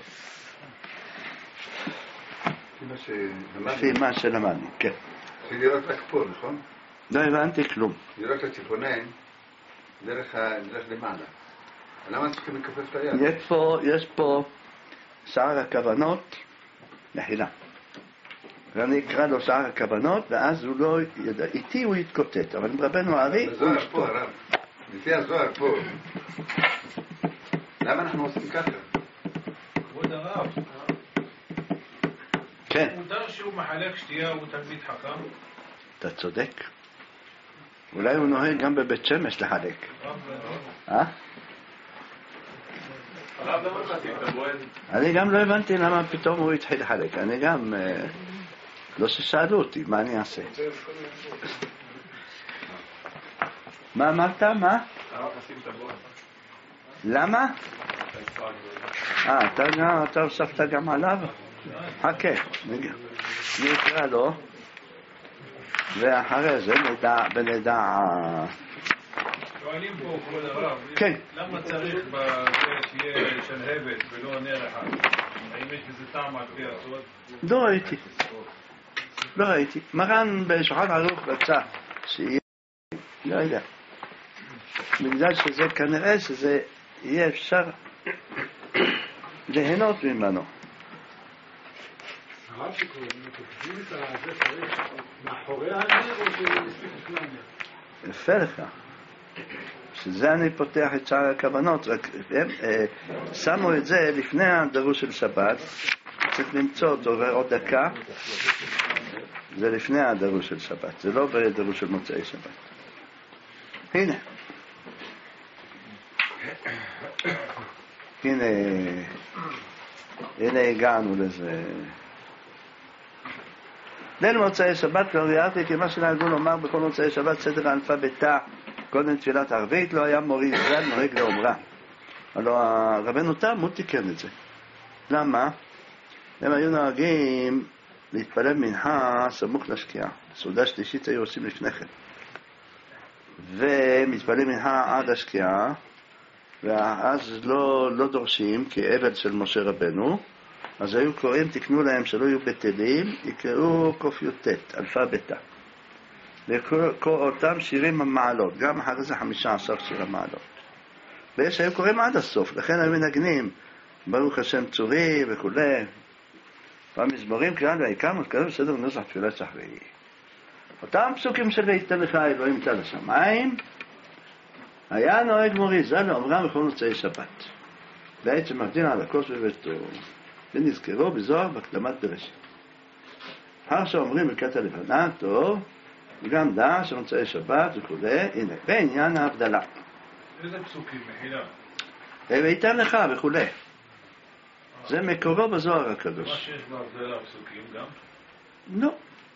לפי מה שלמדנו, כן. לראות רק פה, נכון? לא הבנתי כלום. לראות הציפורניים דרך למעלה. למה צריכים לקפף את היד? יש פה, יש פה שער הכוונות, מחילה. ואני אקרא לו שער הכוונות, ואז הוא לא ידע, איתי הוא יתקוטט, אבל עם רבנו הארי הוא ישפוט. פה, הרב. לפי הזוהר פה. למה אנחנו עושים ככה? כבוד הרב. כן. מותר שהוא מחלק שתייה, הוא תלמיד חכם? אתה צודק. אולי הוא נוהג גם בבית שמש לחלק. אה? אני גם לא הבנתי למה פתאום הוא התחיל לחלק. אני גם לא ששאלו אותי מה אני אעשה. מה אמרת? מה? למה? אה, אתה הוספת גם עליו? חכה, אני אקרא לו ואחרי זה נדע ונדע. שואלים פה כבוד הרב, כן. למה צריך שיהיה שלהבת ולא נר אחד? האם יש בזה טעם על פי הסוד? לא ראיתי, לא ראיתי. מרן בשולחן ערוך רצה שיהיה, לא יודע, בגלל שזה כנראה שזה יהיה אפשר ליהנות ממנו. הרב שקוראים, מתקדים את זה צריך מאחורי הנר או לפני הנר? יפה לך. שזה אני פותח את שער הכוונות, רק הם אה, שמו את זה לפני הדרוש של שבת, צריך למצוא אותו עוד דקה, זה לפני הדרוש של שבת, זה לא בדרוש של מוצאי שבת. הנה. הנה, הנה הגענו לזה. ליל מוצאי שבת לא ראיתי, כי מה שנהגו לומר בכל מוצאי שבת סדר האלפא ביתה, קודם תפילת ערבית, לא היה מוריד זל נוהג לאומרה. הלוא רבנו תם הוא תיקן את זה. למה? הם היו נוהגים להתפלל מנחה סמוך לשקיעה. סעודה שלישית היו עושים לפני כן. ומתפללים מנחה עד השקיעה, ואז לא, לא דורשים, כעבד של משה רבנו, אז היו קוראים, תקנו להם שלא יהיו בטלים, יקראו קוף יוטט, אלפה ביתה. וקראו אותם שירים המעלות, גם אחרי זה חמישה עשר שיר המעלות. ויש היו קוראים עד הסוף, לכן היו מנגנים, ברוך השם צורי וכו'. והמזמורים כלל והעיקר מוזכרים בסדר נוסח תפילת שחרי. אותם פסוקים של ויתן לך אלוהים תל השמיים, היה נוהג מורי ז"ל ואמרם בכל מוצאי שבת. בעצם מבדין על הכוס בביתו, ונזכרו בזוהר בהקדמת בראשית. אחר שאומרים ברכת הלבנה, טוב, וגם דע שמוצאי שבת וכו', הנה, בעניין ההבדלה. איזה פסוקים, מחילה? ויתן לך וכו'. זה מקורו בזוהר הקדוש. מה שיש בהבדלה פסוקים גם? לא.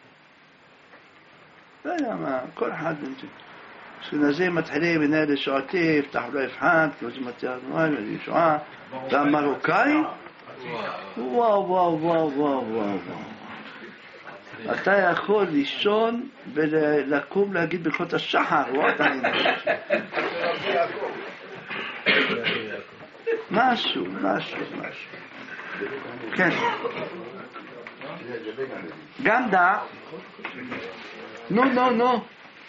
לא יודע מה, כל אחד בנתי. אשכנזים מתחילים מן אלה שועתי, יפתח ולא יפחד, כמו זה מציע נועל, וישועה. והמרוקאי? וואו, וואו, וואו, וואו, וואו. אתה יכול לישון ולקום להגיד ברכות השחר, וואו, אתה משהו, משהו, משהו. כן. גם דע. נו, נו, נו.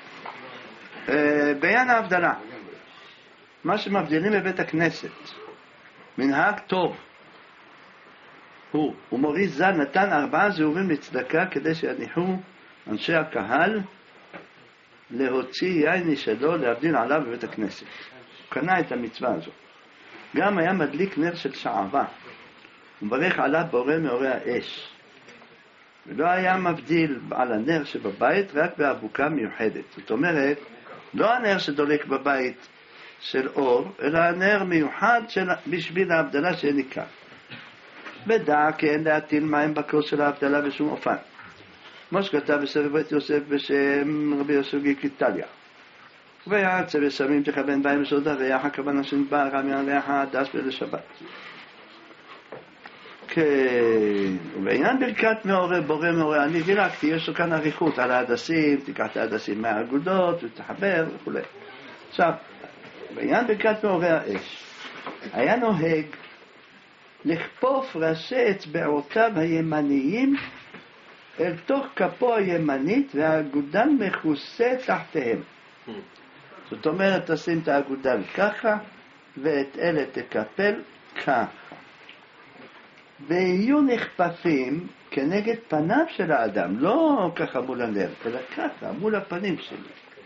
בעניין ההבדלה. מה שמבדילים בבית הכנסת, מנהג טוב, הוא, ומורי ז"ל נתן ארבעה זהובים לצדקה כדי שיניחו אנשי הקהל להוציא יין משלו להבדיל עליו בבית הכנסת. הוא קנה את המצווה הזו. גם היה מדליק נר של שעבה, וברך עליו בורא מאורי האש. ולא היה מבדיל על הנר שבבית רק באבוקה מיוחדת. זאת אומרת, לא הנר שדולק בבית של אור, אלא הנר מיוחד של, בשביל ההבדלה שניקה. ודע כי אין להטיל מים בכוס של ההבדלה בשום אופן. כמו שכתב בספר בית יוסף בשם רבי יוסף גיקיטליה. ויעצב ושמים תכוון בהם בסודה ויחד כוונה שנדבר רמיין ויחד דס ולשבת. כן, ובעניין ברכת מעורר, בורא מעורר, אני דילגתי, יש לו כאן עריכות על ההדסים, תיקח את ההדסים מהאגודות ותחבר וכו'. עכשיו, בעניין ברכת מעורר האש, היה נוהג לכפוף ראשי אצבעותיו הימניים אל תוך כפו הימנית והאגודל מכוסה תחתיהם. זאת אומרת, תשים את האגודל ככה ואת אלה תקפל ככה. ויהיו נכפפים כנגד פניו של האדם, לא ככה מול הנר, אלא ככה, מול הפנים שלו.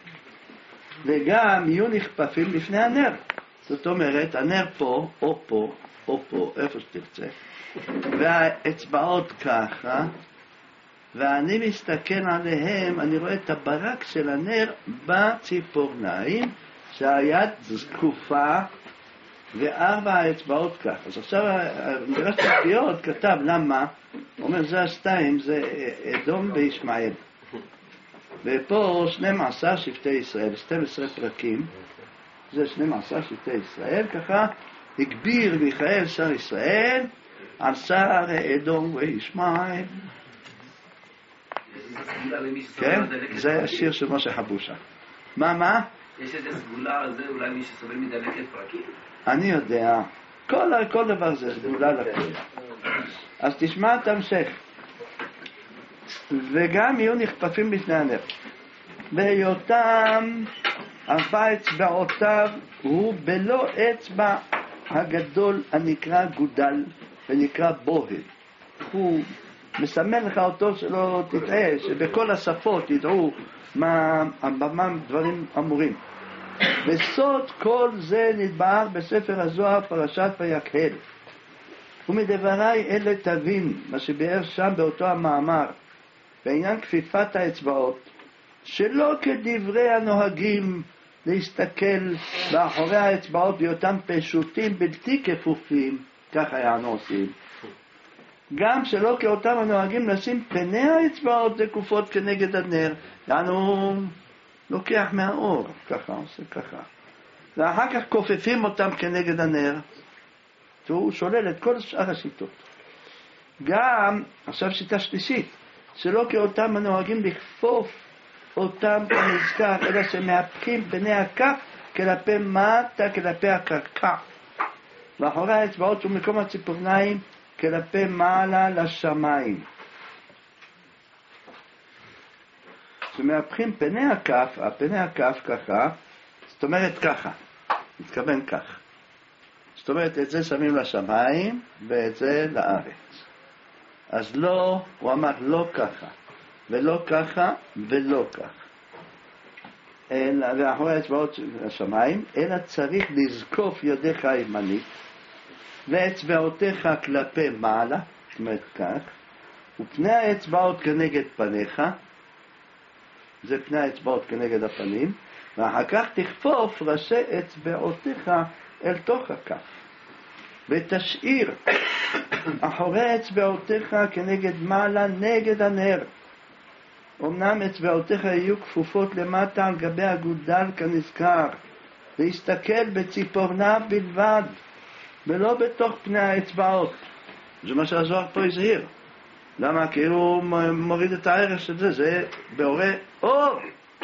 וגם יהיו נכפפים לפני הנר. זאת אומרת, הנר פה, או פה, או פה, איפה שתרצה, והאצבעות ככה, ואני מסתכל עליהם, אני רואה את הברק של הנר בציפורניים, שהיד זקופה, וארבע האצבעות ככה. אז עכשיו, המדרש תחתיות כתב, למה? הוא אומר, זה השתיים, זה אדום וישמעאל. ופה שנים עשר שבטי ישראל, שתים עשרה פרקים, זה שנים עשר שבטי ישראל, ככה הגביר מיכאל שר ישראל, על שר אדום וישמעאל. כן? זה השיר של משה חבושה. מה, מה? יש איזה סגולה על זה, אולי מי שסובל מדלקת פרקים? אני יודע, כל, כל דבר זה סגולה לכל. אז תשמע את המשך. וגם יהיו נכפפים בפני הנר. בהיותם ארבע אצבעותיו הוא בלא אצבע הגדול הנקרא גודל ונקרא בוהל. הוא מסמן לך אותו שלא תטעה, שבכל השפות ידעו מה, מה דברים אמורים. בסוד כל זה נתבהר בספר הזוהר פרשת ויקהל. ומדברי אלה תבין מה שביאר שם באותו המאמר בעניין כפיפת האצבעות, שלא כדברי הנוהגים להסתכל באחורי האצבעות בהיותם פשוטים בלתי כפופים, ככה יענו עושים. גם שלא כאותם הנוהגים לשים פני האצבעות זקופות כנגד הנר, יענו לוקח מהאור, ככה עושה ככה. ואחר כך כופפים אותם כנגד הנר. הוא שולל את כל שאר השיטות. גם, עכשיו שיטה שלישית, שלא כאותם הנוהגים לכפוף אותם כנזכר, אלא שמהפכים פני הכף כלפי מטה, כלפי הקרקע. ואחורי האצבעות ומקום הציפורניים כלפי מעלה לשמיים. שמהפכים פני הכף, הפני הכף ככה, זאת אומרת ככה, מתכוון כך. זאת אומרת, את זה שמים לשמיים ואת זה לארץ. אז לא, הוא אמר לא ככה, ולא ככה, ולא כך. אלא, ואחורי האצבעות לשמיים, אלא צריך לזקוף ידיך הימנית, ואצבעותיך כלפי מעלה, זאת אומרת כך, ופני האצבעות כנגד פניך, זה פני האצבעות כנגד הפנים, ואחר כך תכפוף ראשי אצבעותיך אל תוך הכף, ותשאיר אחורי אצבעותיך כנגד מעלה נגד הנר. אמנם אצבעותיך יהיו כפופות למטה על גבי הגודל כנזכר, להסתכל בציפורניו בלבד, ולא בתוך פני האצבעות. זה מה שהזוהר פה הזהיר. למה? כי הוא מוריד את הערך של זה, זה באורי אור.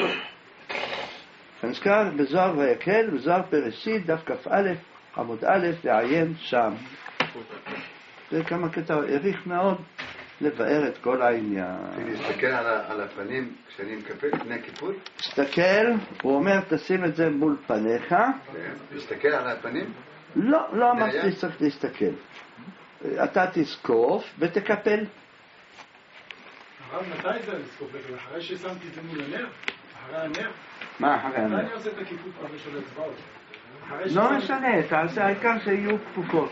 כנזכר בזוהר ויקל, בזוהר פרשית, דף כ"א, עמוד א', לעיין שם. זה כמה קטע העריך מאוד לבאר את כל העניין. להסתכל על הפנים כשאני מקפל לפני כיפור? תסתכל, הוא אומר תשים את זה מול פניך. להסתכל על הפנים? לא, לא אמרתי שצריך להסתכל. אתה תזקוף ותקפל. הרב, מתי זה לזקוף? אחרי ששמתי את זה מול הנר? אחרי הנר? מה אחרי הנר? מתי אני עושה את הכיפוף הזה של האצבעות? לא משנה, תעשה העיקר שיהיו כפופות.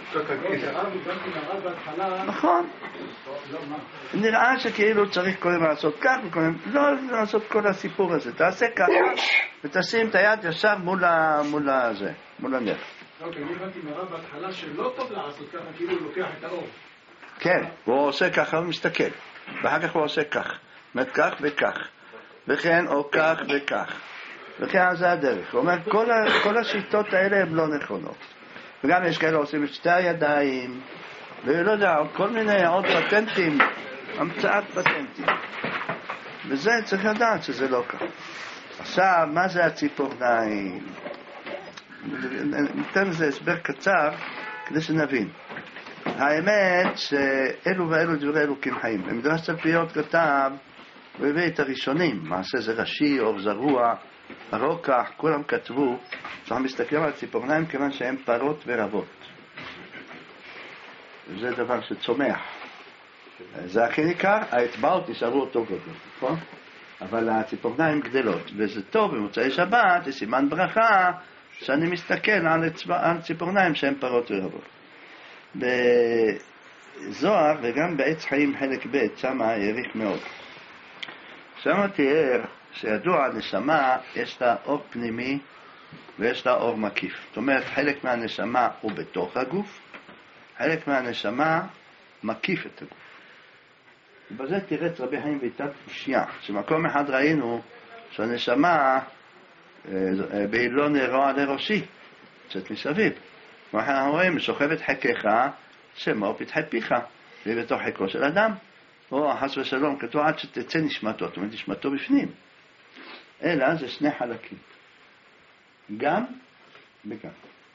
נכון. נראה שכאילו צריך קודם לעשות כך וקודם לא לעשות כל הסיפור הזה. תעשה ככה ותשים את היד ישר מול הזה, מול הנר. אוקיי, אני הבנתי מרב בהתחלה שלא טוב לעשות ככה, כאילו הוא לוקח את האור. כן, הוא עושה ככה, הוא מסתכל. ואחר כך הוא עושה כך. זאת כך וכך. וכן, או כך וכך. וכן, זה הדרך. הוא אומר, כל, ה, כל השיטות האלה הן לא נכונות. וגם יש כאלה עושים את שתי הידיים, ולא יודע, כל מיני עוד פטנטים, המצאת פטנטים. וזה צריך לדעת שזה לא כך. עכשיו, מה זה הציפורניים? ניתן לזה הסבר קצר כדי שנבין. האמת שאלו ואלו דברי אלוקים חיים. במדרש צלפיות כתב, הוא הביא את הראשונים, מעשה זה ראשי, אור זרוע, הרוקח, כולם כתבו שאנחנו מסתכלים על הציפורניים כיוון שהם פרות ורבות. זה דבר שצומח. זה הכי ניכר, האצבעות נשארו אותו גודל, נכון? אבל הציפורניים גדלות, וזה טוב במוצאי שבת, זה סימן ברכה, שאני מסתכל על, אצבע, על ציפורניים שהם פרות ורבות. בזוהר וגם בעץ חיים חלק ב' שמה העריך מאוד. שמה תיאר שידוע הנשמה יש לה אור פנימי ויש לה אור מקיף. זאת אומרת, חלק מהנשמה הוא בתוך הגוף, חלק מהנשמה מקיף את הגוף. ובזה תירץ רבי חיים ויטל קושיה, שמקום אחד ראינו שהנשמה בהילו נרואה לראשי, יוצאת מסביב. ואנחנו רואים, שוכבת חכך, שמו פתחי פיך, והיא בתוך חכו של אדם. או חס ושלום, כתוב עד שתצא נשמתו, זאת אומרת נשמתו בפנים. אלא זה שני חלקים. גם וגם.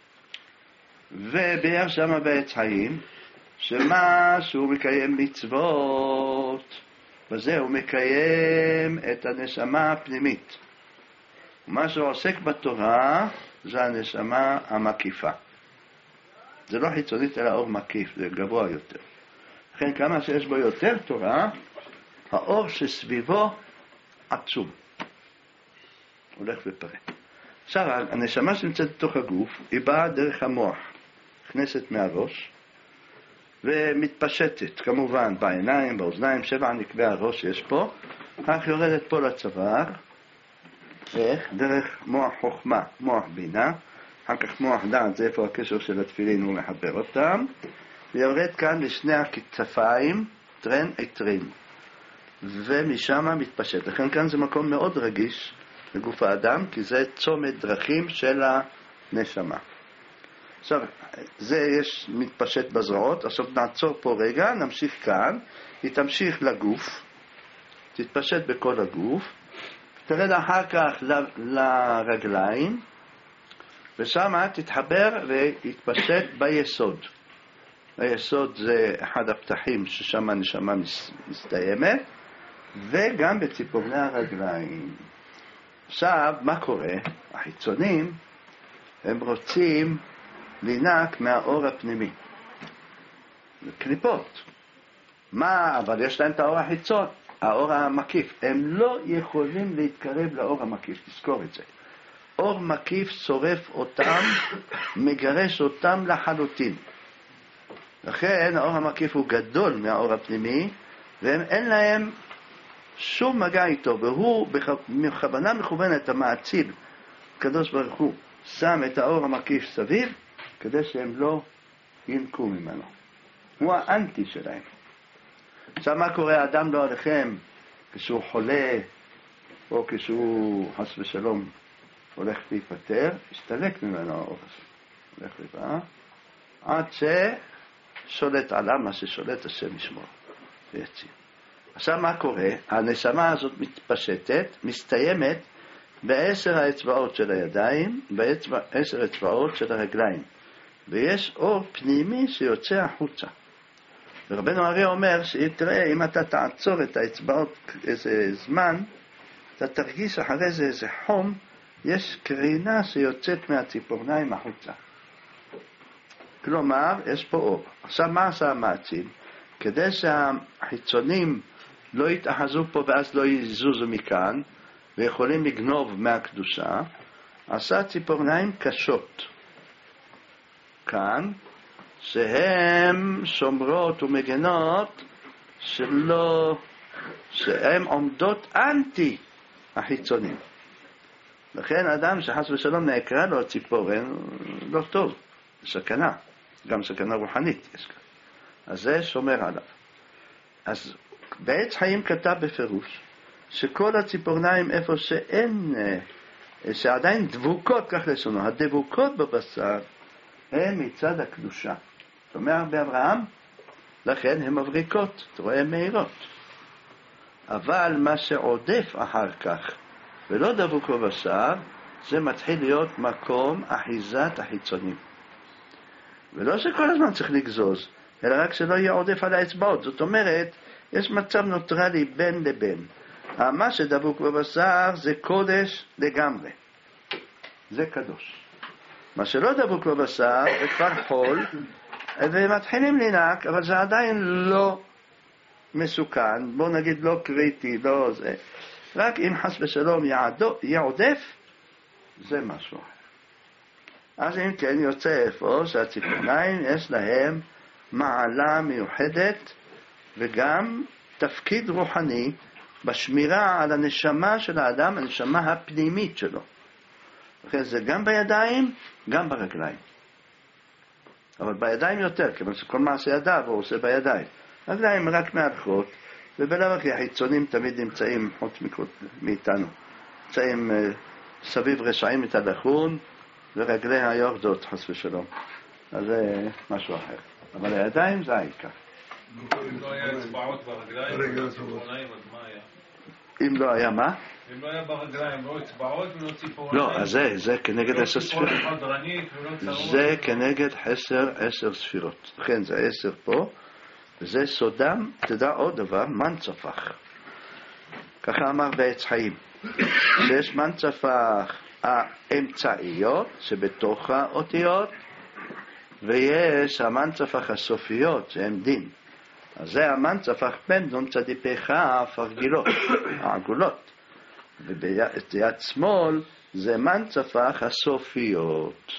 וביאר שמה בעץ חיים, שמה שהוא מקיים מצוות, וזה הוא מקיים את הנשמה הפנימית. ומה שהוא עוסק בתורה, זה הנשמה המקיפה. זה לא חיצונית אלא אור מקיף, זה גבוה יותר. לכן כמה שיש בו יותר תורה, האור שסביבו עצום. הולך ופרט. עכשיו, הנשמה שנמצאת בתוך הגוף, היא באה דרך המוח. נכנסת מהראש, ומתפשטת, כמובן, בעיניים, באוזניים, שבע נקבי הראש שיש פה, כך יורדת פה לצוואר, איך? דרך מוח חוכמה, מוח בינה, אחר כך מוח דעת, זה איפה הקשר של התפילין, הוא מחבר אותם, ויורד כאן לשני הכתפיים, טרן אטרין, ומשם מתפשט. לכן כאן זה מקום מאוד רגיש לגוף האדם, כי זה צומת דרכים של נשמה. עכשיו, זה יש מתפשט בזרועות, עכשיו נעצור פה רגע, נמשיך כאן, היא תמשיך לגוף, תתפשט בכל הגוף, תרד אחר כך ל, לרגליים, ושם תתחבר והתפשט ביסוד. היסוד זה אחד הפתחים ששם הנשמה מסתיימת, וגם בציפורני הרגליים. עכשיו, מה קורה? החיצונים, הם רוצים לינק מהאור הפנימי. זה קליפות. מה? אבל יש להם את האור החיצון, האור המקיף. הם לא יכולים להתקרב לאור המקיף, תזכור את זה. אור מקיף שורף אותם, מגרש אותם לחלוטין. לכן האור המקיף הוא גדול מהאור הפנימי, והם אין להם שום מגע איתו, והוא בכוונה מכוונת המעציל, הקדוש ברוך הוא, שם את האור המקיף סביב, כדי שהם לא ינקו ממנו. הוא האנטי שלהם. עכשיו מה קורה? האדם לא עליכם כשהוא חולה, או כשהוא חס ושלום הולך להיפטר, הסתלק ממנו האור הזה. הולך לבא, עד ששולט עליו מה ששולט השם ישמור ויציב. עכשיו מה קורה? הנשמה הזאת מתפשטת, מסתיימת בעשר האצבעות של הידיים, בעשר האצבעות של הרגליים. ויש אור פנימי שיוצא החוצה. ורבנו הרי אומר שתראה, אם אתה תעצור את האצבעות איזה זמן, אתה תרגיש אחרי זה איזה חום, יש קרינה שיוצאת מהציפורניים החוצה. כלומר, יש פה אור. עכשיו מה עשה המעציל? כדי שהחיצונים לא יתאחזו פה ואז לא יזוזו מכאן, ויכולים לגנוב מהקדושה, עשה ציפורניים קשות. כאן, שהן שומרות ומגנות שלא, שהן עומדות אנטי החיצונים. לכן אדם שחס ושלום נעקרה לו הציפורן, לא טוב, סכנה, גם סכנה רוחנית יש כאן. אז זה שומר עליו. אז בעץ חיים כתב בפירוש, שכל הציפורניים איפה שאין, שעדיין דבוקות, כך לשונו, הדבוקות בבשר, הן מצד הקדושה. זאת אומרת באברהם, לכן הן מבריקות, אתה רואה, מהירות. אבל מה שעודף אחר כך, ולא דבוק בבשר, זה מתחיל להיות מקום אחיזת החיצונים. ולא שכל הזמן צריך לגזוז, אלא רק שלא יהיה עודף על האצבעות. זאת אומרת, יש מצב נוטרלי בין לבין. מה שדבוק בבשר זה קודש לגמרי. זה קדוש. מה שלא דבוק בבשר זה כבר חול, ומתחילים לנק, אבל זה עדיין לא מסוכן, בוא נגיד לא קריטי, לא זה. רק אם חס ושלום יעודף, זה משהו. אז אם כן יוצא איפה שהציפורניים יש להם מעלה מיוחדת, וגם תפקיד רוחני בשמירה על הנשמה של האדם, הנשמה הפנימית שלו. לכן זה גם בידיים, גם ברגליים. אבל בידיים יותר, כיוון שכל מעשה ידיו הוא עושה בידיים. רגליים רק מהלכות, ובלאו הכי החיצונים תמיד נמצאים חוץ מאיתנו. נמצאים סביב רשעים את הלכון, ורגלי היורדות חס ושלום. אז זה משהו אחר. אבל הידיים זה העיקר. אם לא היה אצבעות ברגליים, ציפורניים, אז מה היה? אם לא היה מה? אם לא היה ברגליים, לא אצבעות ולא ציפורניים. לא, אז זה, זה כנגד עשר ספירות. זה כנגד עשר, עשר ספירות. לכן זה עשר פה, וזה סודם, תדע עוד דבר, מנצפח. ככה אמר בעץ חיים. שיש מנצפח האמצעיות שבתוך האותיות, ויש המנצפח הסופיות שהן דין. אז זה המנצפח בין נון צדיפי כף הרגילות, העגולות. וביד שמאל זה מנצפח הסופיות.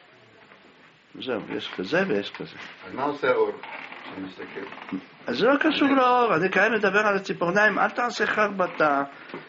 זהו, יש כזה ויש כזה. אז מה עושה האור? אז זה לא קשור לאור, אני כאן מדבר על הציפורניים, אל תעשה חרבתה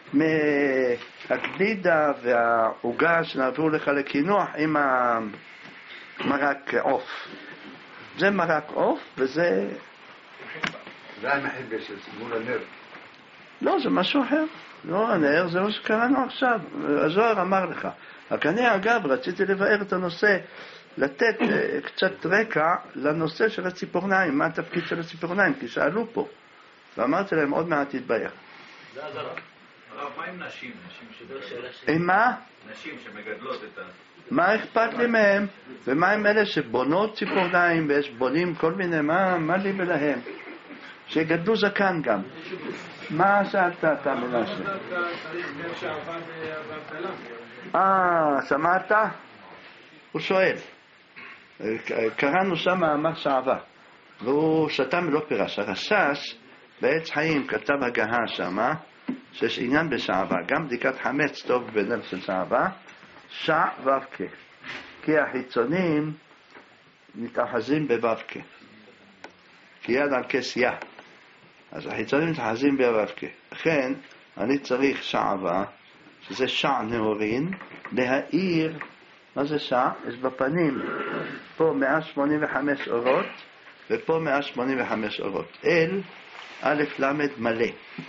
מהגלידה והעוגה שנעברו לך לקינוח עם המרק עוף. זה מרק עוף וזה... זה המחיר בשביל מול הנר. לא, זה משהו אחר. לא, הנר זה מה שקראנו עכשיו. הזוהר אמר לך. רק אני, אגב, רציתי לבאר את הנושא, לתת uh, קצת רקע לנושא של הציפורניים, מה התפקיד של הציפורניים, כי שאלו פה. ואמרתי להם, עוד מעט תתבאר. זה הזרה. הרב, מה עם נשים? נשים שבאר עם מה? נשים שמגדלות את ה... מה אכפת לי מהם? ומה עם אלה שבונות ציפורניים ויש בונים כל מיני, מה, מה לי ולהם? שגדלו זקן גם. מה שאלת אתה מנשה? אה, שמעת? הוא שואל. קראנו שם מאמר שעבה, והוא שתם לא פירש. הרש"ש בעץ חיים כתב הגהה שם, שיש עניין בשעבה, גם בדיקת חמץ טוב בנר של שעבה, שע ובקה, כי החיצונים מתאחזים בבבקה, כי יד על כסיה, אז החיצונים מתאחזים בבבקה. לכן אני צריך שעבה, שזה שע נאורין, להאיר. מה זה שע? יש בפנים פה מאה שמונים וחמש אורות ופה מאה שמונים וחמש אורות, אל א' למד מלא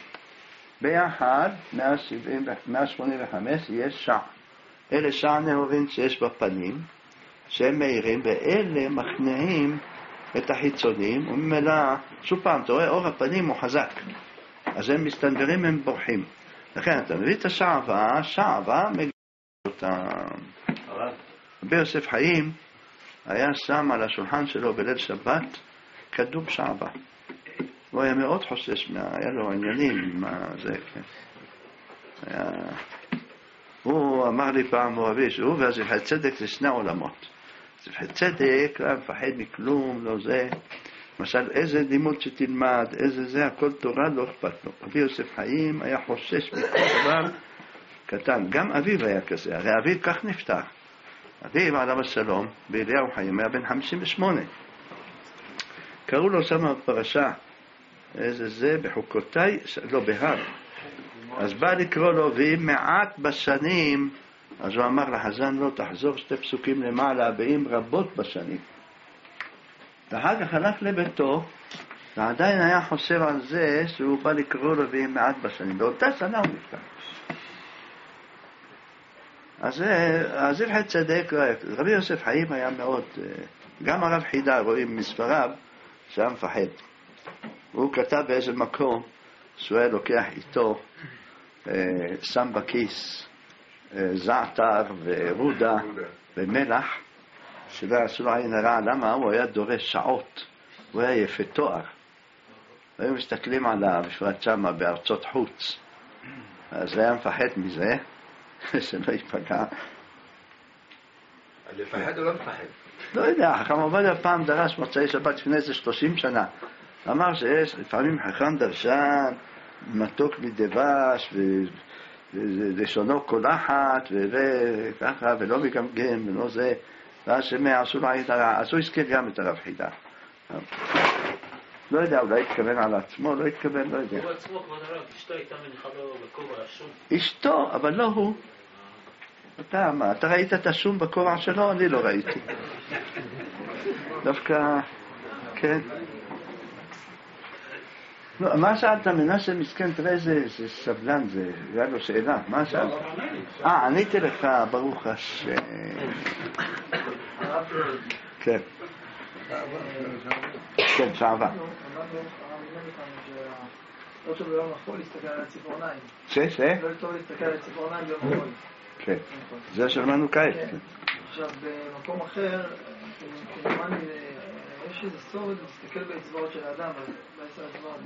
ביחד מאה שמונים וחמש יש שע. אלה שע נאורים שיש בפנים שהם מאירים, ואלה מכניעים את החיצונים, וממילא שוב פעם אתה רואה אור הפנים הוא חזק, אז הם מסתנברים, הם בורחים. לכן אתה מביא את השעבה, שעבה מגדל אותם. רבי יוסף חיים היה שם על השולחן שלו בליל שבת כדור שעבה. הוא היה מאוד חושש, היה לו עניינים מה זה, כן. היה... הוא אמר לי פעם, הוא אבי, שהוא והזבחי צדק זה שני עולמות. זבחי צדק לא מפחד מכלום, לא זה. למשל, איזה לימוד שתלמד, איזה זה, הכל תורה לא אכפת לו. רבי יוסף חיים היה חושש מכל דבר קטן. גם אביו היה כזה, הרי אביו כך נפטר. אביו עליו השלום, באליהו חיים, היה בן חמישים ושמונה. קראו לו שם בפרשה, איזה זה, בחוקותיי, לא, בהר. אז בא לקרוא לו, ואם מעט בשנים, אז הוא אמר לחזן, לא, תחזור שתי פסוקים למעלה, ואם רבות בשנים. ואחר כך הלך לביתו, ועדיין היה חושב על זה, שהוא בא לקרוא לו, ואם מעט בשנים. באותה שנה הוא נפטר. אז זבחי צדק, רבי יוסף חיים היה מאוד, גם הרב חידה רואים מספריו שהיה מפחד. הוא כתב באיזה מקום שהוא היה לוקח איתו, שם בכיס זעתר ורודה ומלח, שלא עשו לו עין הרע. למה? הוא היה דורש שעות, הוא היה יפה תואר, והיו מסתכלים עליו בפרט שמה בארצות חוץ, אז היה מפחד מזה שלא ייפגע. לפחד או לא מפחד? לא יודע, חכם עובדיה פעם דרש מוצאי שבת לפני איזה שלושים שנה, אמר שיש לפעמים חכם דרשן מתוק מדבש ולשונו קולחת וככה ולא מגמגם ולא זה, ואז שמע עשו לו עין הרע, אז הוא הזכיר גם את הרב חידה. לא יודע, אולי התכוון על עצמו, לא התכוון, לא יודע. הוא עצמו, כבוד הרב, אשתו הייתה מניחה לו בכובע השום. אשתו, אבל לא הוא. אתה מה, אתה ראית את השום בכובע שלו? אני לא ראיתי. דווקא, כן. לא, מה שאלת מנשה מסכן, תראה איזה סבלן, זה היה לו שאלה, מה שאלת? אה, עניתי לך, ברוך השם. כן. כן, שעבה. לא טוב ביום החול להסתכל על הציפורניים. ש? ש? לא טוב להסתכל על הציפורניים ביום החול. כן, זה שלמנו כעת. עכשיו, במקום אחר, כמובן, יש איזה סוד להסתכל באצבעות של האדם, בעשר אצבעות.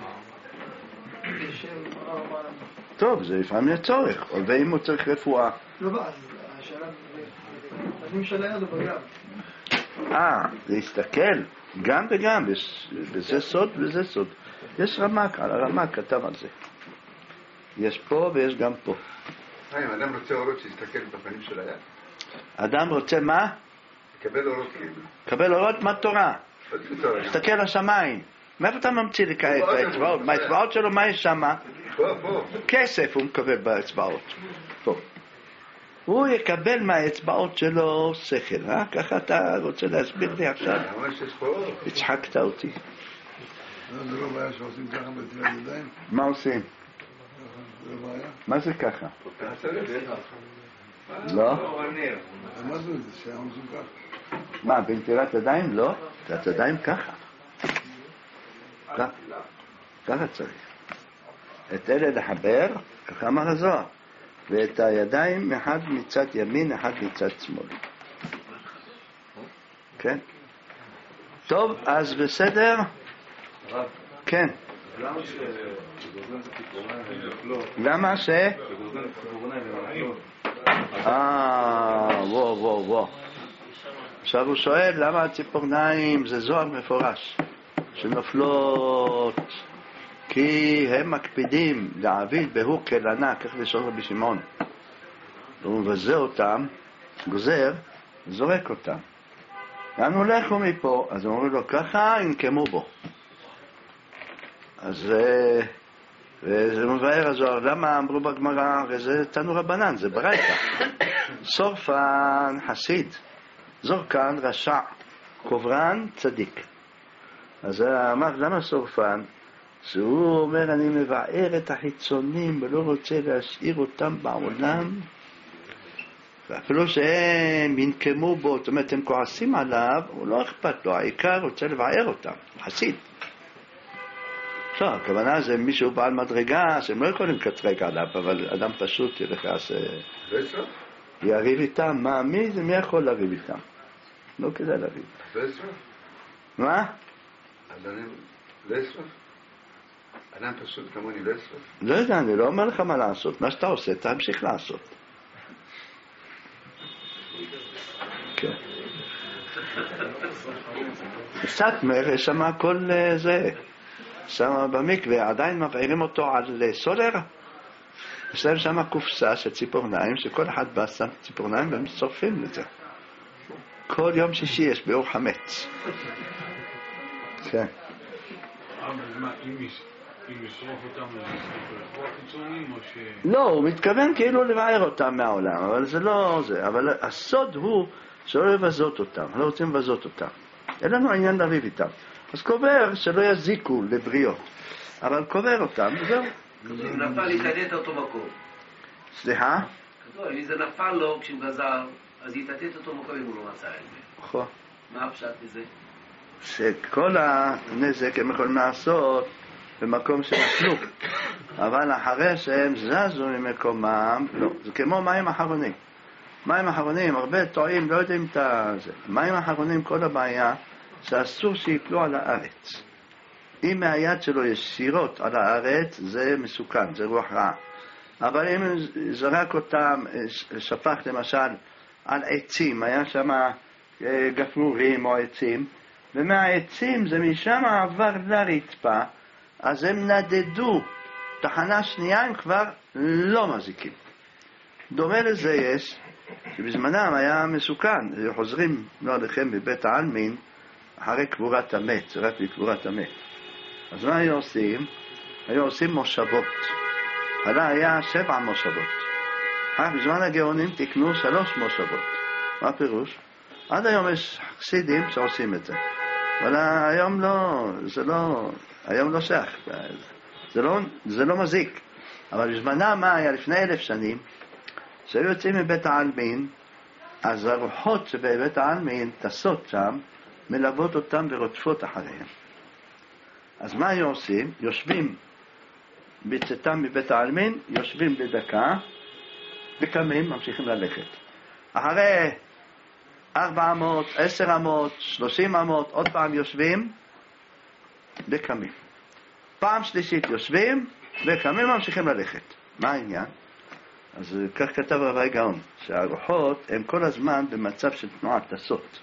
טוב, זה לפעמים לצורך, ואם הוא צריך רפואה. לא, אז השאלה, אני משל היד או בגב. אה, להסתכל, גם וגם, וזה סוד וזה סוד. יש רמק, על הרמק כתב על זה. יש פה ויש גם פה. אם אדם רוצה אורות שיסתכל בפנים של היד? אדם רוצה מה? לקבל אורות כאילו. לקבל אורות מה תורה? תסתכל לשמיים. מאיפה אתה ממציא לי כעת באצבעות? באצבעות שלו מה יש שם? פה, פה. כסף הוא מקבל באצבעות. פה. הוא יקבל מהאצבעות שלו שכל, אה? ככה אתה רוצה להסביר לי עכשיו? הצחקת אותי. זה לא בעיה שעושים ככה בטביעת ידיים? מה עושים? מה זה ככה? לא? מה זה? זה שהיה מזוגה. מה, בנטילת ידיים? לא. בנטילת ידיים ככה. ככה צריך. את אלה לחבר, ככה אמר הזוהר. ואת הידיים אחד מצד ימין, אחד מצד שמאל. כן? טוב, אז בסדר? כן. למה ש... אה, וואו, וואו, וואו. עכשיו הוא שואל למה הציפורניים זה זוהר מפורש שנופלות, כי הם מקפידים להעביד בהוא כלנה, כך לשאול רבי שמעון, הוא מבזה אותם, גוזר, זורק אותם. לאן הולכו מפה? אז הוא אומר לו ככה ינקמו בו. אז וזה מבאר הזוהר, למה אמרו בגמרא, וזה תנו רבנן, זה ברייתא. שורפן חסיד, זורקן רשע, קוברן צדיק. אז אמר, למה שורפן? שהוא אומר, אני מבאר את החיצונים ולא רוצה להשאיר אותם בעולם, ואפילו שהם ינקמו בו, זאת אומרת, הם כועסים עליו, הוא לא אכפת לו, העיקר רוצה לבאר אותם, חסיד. עכשיו, הכוונה זה מישהו בעל מדרגה, שהם לא יכולים לקטרק עליו, אבל אדם פשוט ילך יריב איתם. מה, מי זה? מי יכול לריב איתם? לא כדאי לריב. מה? לסרף? אדם פשוט כמוני לסרף? לא יודע, אני לא אומר לך מה לעשות. מה שאתה עושה, תמשיך לעשות. כן. סטמר, יש שם הכל זה. שם במקווה, עדיין מבעירים אותו על סולר. יש להם שם קופסה של ציפורניים, שכל אחד בא שם ציפורניים והם שורפים לזה. כל יום שישי יש באור חמץ. כן. אם ישרוף אותם לרפואה חיצוניים או ש... לא, הוא מתכוון כאילו לבער אותם מהעולם, אבל זה לא זה. אבל הסוד הוא שלא לבזות אותם, לא רוצים לבזות אותם. אין לנו עניין לריב איתם. אז קובר שלא יזיקו לבריאות, אבל קובר אותם, זהו. אם נפל, יתעדת אותו מקום. סליחה? אם זה נפל לו כשהוא גזר, אז יתעדת אותו מקום אם הוא לא מצא את זה. נכון. מה הפשט מזה? שכל הנזק הם יכולים לעשות במקום שנפלו, אבל אחרי שהם זזו ממקומם, לא. זה כמו מים אחרונים. מים אחרונים, הרבה טועים, לא יודעים את זה. מים אחרונים, כל הבעיה, שאסור שיפלו על הארץ. אם מהיד שלו ישירות על הארץ, זה מסוכן, זה רוח רע. אבל אם זרק אותם, שפך למשל על עצים, היה שם גפרורים או עצים, ומהעצים זה משם עבר לרצפה, אז הם נדדו. תחנה שנייה הם כבר לא מזיקים. דומה לזה יש, שבזמנם היה מסוכן, חוזרים לא עליכם בבית העלמין, אחרי קבורת המת, זה רק לקבורת המת. אז מה היו עושים? היו עושים מושבות. עלה היה שבע מושבות. אך בזמן הגאונים תקנו שלוש מושבות. מה הפירוש? עד היום יש חסידים שעושים את זה. אבל היום לא, זה לא, היום לא שייך. זה לא, זה לא מזיק. אבל בזמנם מה היה לפני אלף שנים, שהיו יוצאים מבית העלמין, אז הרוחות שבבית העלמין טסות שם, מלוות אותם ורודפות אחריהם. אז מה היו עושים? יושבים בצאתם מבית העלמין, יושבים בדקה, וקמים, ממשיכים ללכת. אחרי ארבע מאות, עשר מאות, שלושים מאות, עוד פעם יושבים, וקמים. פעם שלישית יושבים, וקמים, ממשיכים ללכת. מה העניין? אז כך כתב רבי גאון, שהרוחות הן כל הזמן במצב של תנועת טסות.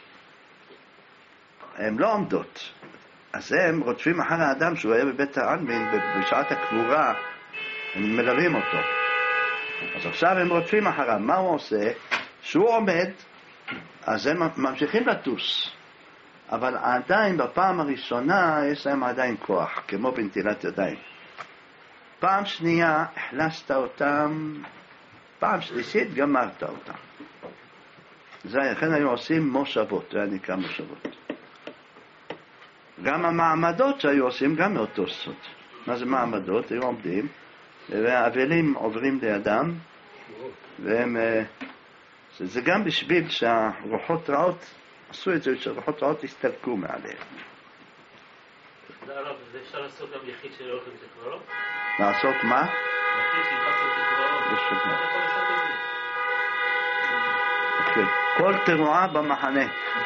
הן לא עומדות. אז הם רודפים אחר האדם שהוא היה בבית העלמין, בשעת הקבורה, הם מלווים אותו. אז עכשיו הם רודפים אחריו. מה הוא עושה? שהוא עומד, אז הם ממשיכים לטוס. אבל עדיין בפעם הראשונה יש להם עדיין כוח, כמו בנטילת ידיים. פעם שנייה החלשת אותם, פעם שלישית גמרת אותם. זה לכן היו עושים מושבות, זה היה נקרא מושבות. גם המעמדות שהיו עושים גם מאותו סוד. מה זה מעמדות? היו עומדים, והאבלים עוברים לידם, והם, זה גם בשביל שהרוחות רעות, עשו את זה שהרוחות רעות הסתלקו מעליהם. זה הרב, זה אפשר לעשות גם יחיד שלא הולכים לתקברות? לעשות מה? יחיד שנכנס לתקברות. יש אתה יכול לעשות את זה. אוקיי. כל תרועה במחנה.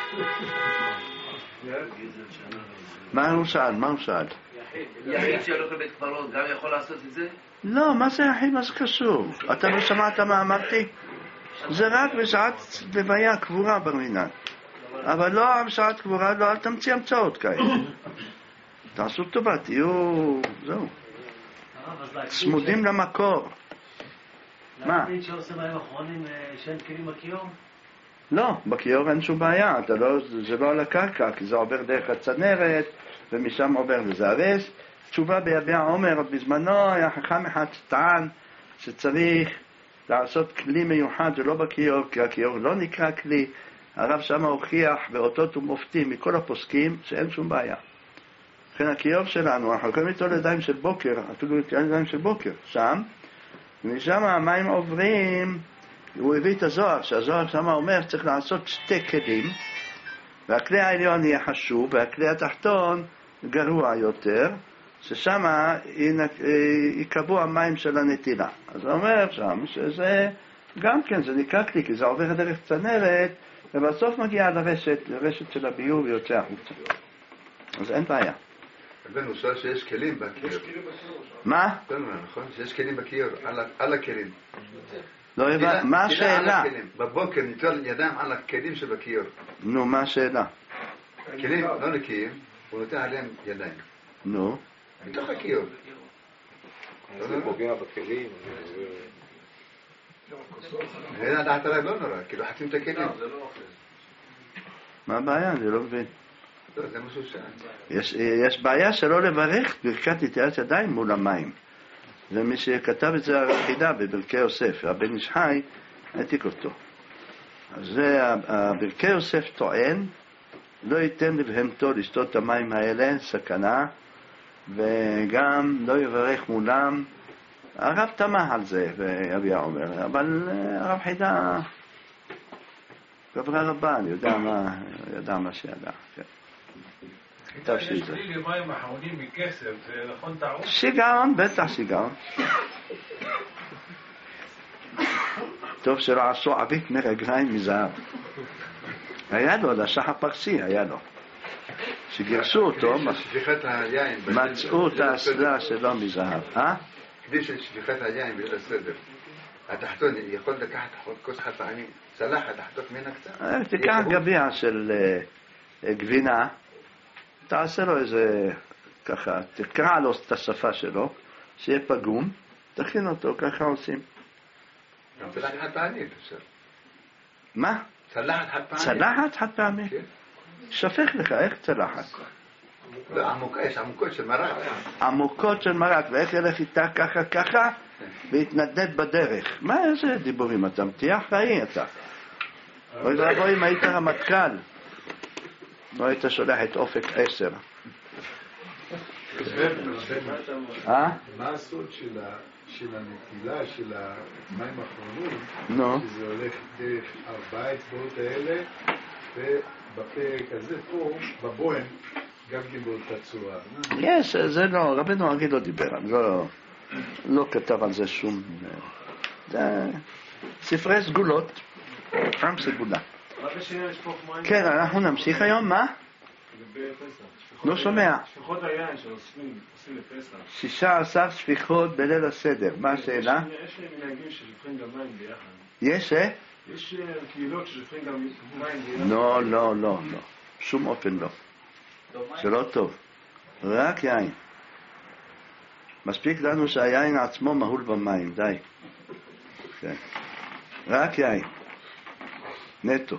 מה הוא שאל? מה הוא שאל? יחיד שהולך לבית קברות גם יכול לעשות את זה? לא, מה זה יחיד? מה זה קשור? אתה לא שמעת מה אמרתי? זה רק בשעת לוויה קבורה ברמינן. אבל לא בשעת קבורה, לא, אל תמציא המצאות כאלה. תעשו טובה, תהיו, זהו. צמודים למקור. מה? להחליט שעושה בהם אחרונים שאין כלים בכיור? לא, בכיור אין שום בעיה, אתה לא, זה לא על הקרקע, כי זה עובר דרך הצנרת, ומשם עובר לזרס. תשובה ביביע עומר, עוד בזמנו היה חכם אחד שטען שצריך לעשות כלי מיוחד ולא בכיור, כי הכיור לא נקרא כלי. הרב שמה הוכיח באותות ומופתים מכל הפוסקים שאין שום בעיה. לכן הכיור שלנו, אנחנו יכולים איתו לידיים של בוקר, אפילו לידיים של בוקר, שם, ומשם המים עוברים, הוא הביא את הזוהר, שהזוהר שם אומר שצריך לעשות שתי כלים, והכלי העליון יהיה חשוב, והכלי התחתון גרוע יותר, ששם יקבעו המים של הנטילה. אז הוא אומר שם שזה גם כן, זה נקרא כלי, כי זה עובר דרך צנרת, ובסוף מגיע לרשת, לרשת של הביוב ויוצא החוצה. אז אין בעיה. בן הוא שואל שיש כלים בכיור. מה? נכון, שיש כלים בכיור, על הכלים. לא הבא, מה השאלה? בבוקר ניטול ידיים על הכלים שבכיור. נו, מה השאלה? כלים לא נקיים, הוא נותן עליהם ידיים. נו. מתוך הכיור. זה פוגע בכלים. אין הדעת עליו לא נורא, כאילו חצים את הכלים. מה הבעיה? אני לא מבין. לא, זה משהו שאין. יש, יש בעיה שלא לברך ברכת נטילת ידיים מול המים. ומי שכתב את זה החידה בברכי יוסף, הבן איש חי, העתיק אותו. אז זה, ברכי יוסף טוען, לא ייתן לבהמתו לשתות את המים האלה, סכנה, וגם לא יברך מולם. הרב תמה על זה, ואביה אומר, אבל הרב חידה, גברה רבה, אני יודע מה, יודע מה שידע, כן. יש לי למים אחרונים מכסף, זה נכון טעות? שיגעון, בטח שיגעון. טוב שלא עשו עבית מרגליים מזהב. היה לו, לשח הפרסי, היה לו. שגירשו אותו, מצאו את האסלה שלו מזהב. אה? כדי ששפיכת היין בליל הסדר, התחתון יכול לקחת כוס חד פעמים, צלחת, תחתוך ממנה קצת? תיקח גביע של גבינה, תעשה לו איזה, ככה, תקרא לו את השפה שלו, שיהיה פגום, תכין אותו, ככה עושים. צלחת חד פעמים, אפשר. מה? צלחת חד פעמים. צלחת חד פעמים? שפך לך, איך צלחת? לא, עמוקה, יש עמוקות של מרק. עמוקות של מרק, ואיך ילך איתה ככה ככה, והתנדנד בדרך. מה איזה דיבורים אתה? תהיה אחראי אתה. אוי ואבוי אם היית רמטכ"ל, לא היית שולח את אופק עשר. מה הסוד של הנטילה של המים האחרונים? נו. שזה הולך דרך ארבעה אצבעות האלה, ובפרק הזה פה, בבוהם, גם כן באותה צורה. יש, זה לא, רבנו הרי לא דיבר, לא, לא כתב על זה שום, זה ספרי סגולות, פעם סגולה. כן, אנחנו נמשיך היום, מה? לא שומע. שפיכות היין שעושים לפסח. שישה עשר שפיכות בליל הסדר, מה השאלה? יש מנהגים ששופכים גם מים ביחד. יש, אה? יש קהילות ששופכים גם מים ביחד. לא, לא, לא, לא, שום אופן לא. זה לא טוב, רק יין. מספיק לנו שהיין עצמו מהול במים, די. כן. רק יין. נטו.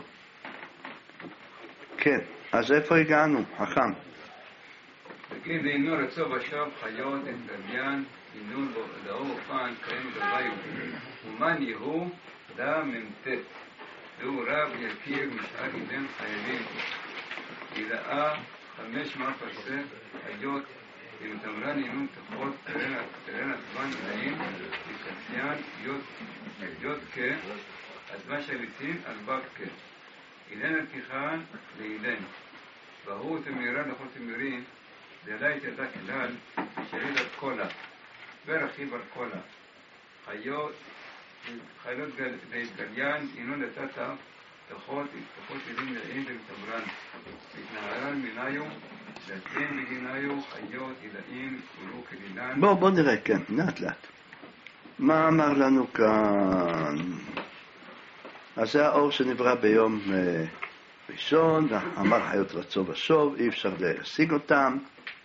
כן, אז איפה הגענו, חכם? תגיד, אינו רצו בשוב חיות את דמיין, אינו דאו אופן קיים דביו. ומן יהו דה ממתת. והוא רב יקיר משאר איבן חייבים. יראה חמש מאות עשרה חיות אם תמרן עינון תפות תרן עצמן עין וקציין יוד כ עצמה שליצין על בק כ אילן התיכן לאילן והוא תמירה לכל תמירים דלי תדע כלל שריד עד קולה ורכיב על קולה חיות חיות גליין עינון לטאטה תחות תחות עילין לעין ומתמרן מתנהרן מיניו לצין בגיניו חיות עילאים ולו כדינן. בואו בוא נראה, כן, לאט לאט. מה אמר לנו כאן? אז זה האור שנברא ביום אה, ראשון, אמר חיות רצו ושוב, אי אפשר להשיג אותם.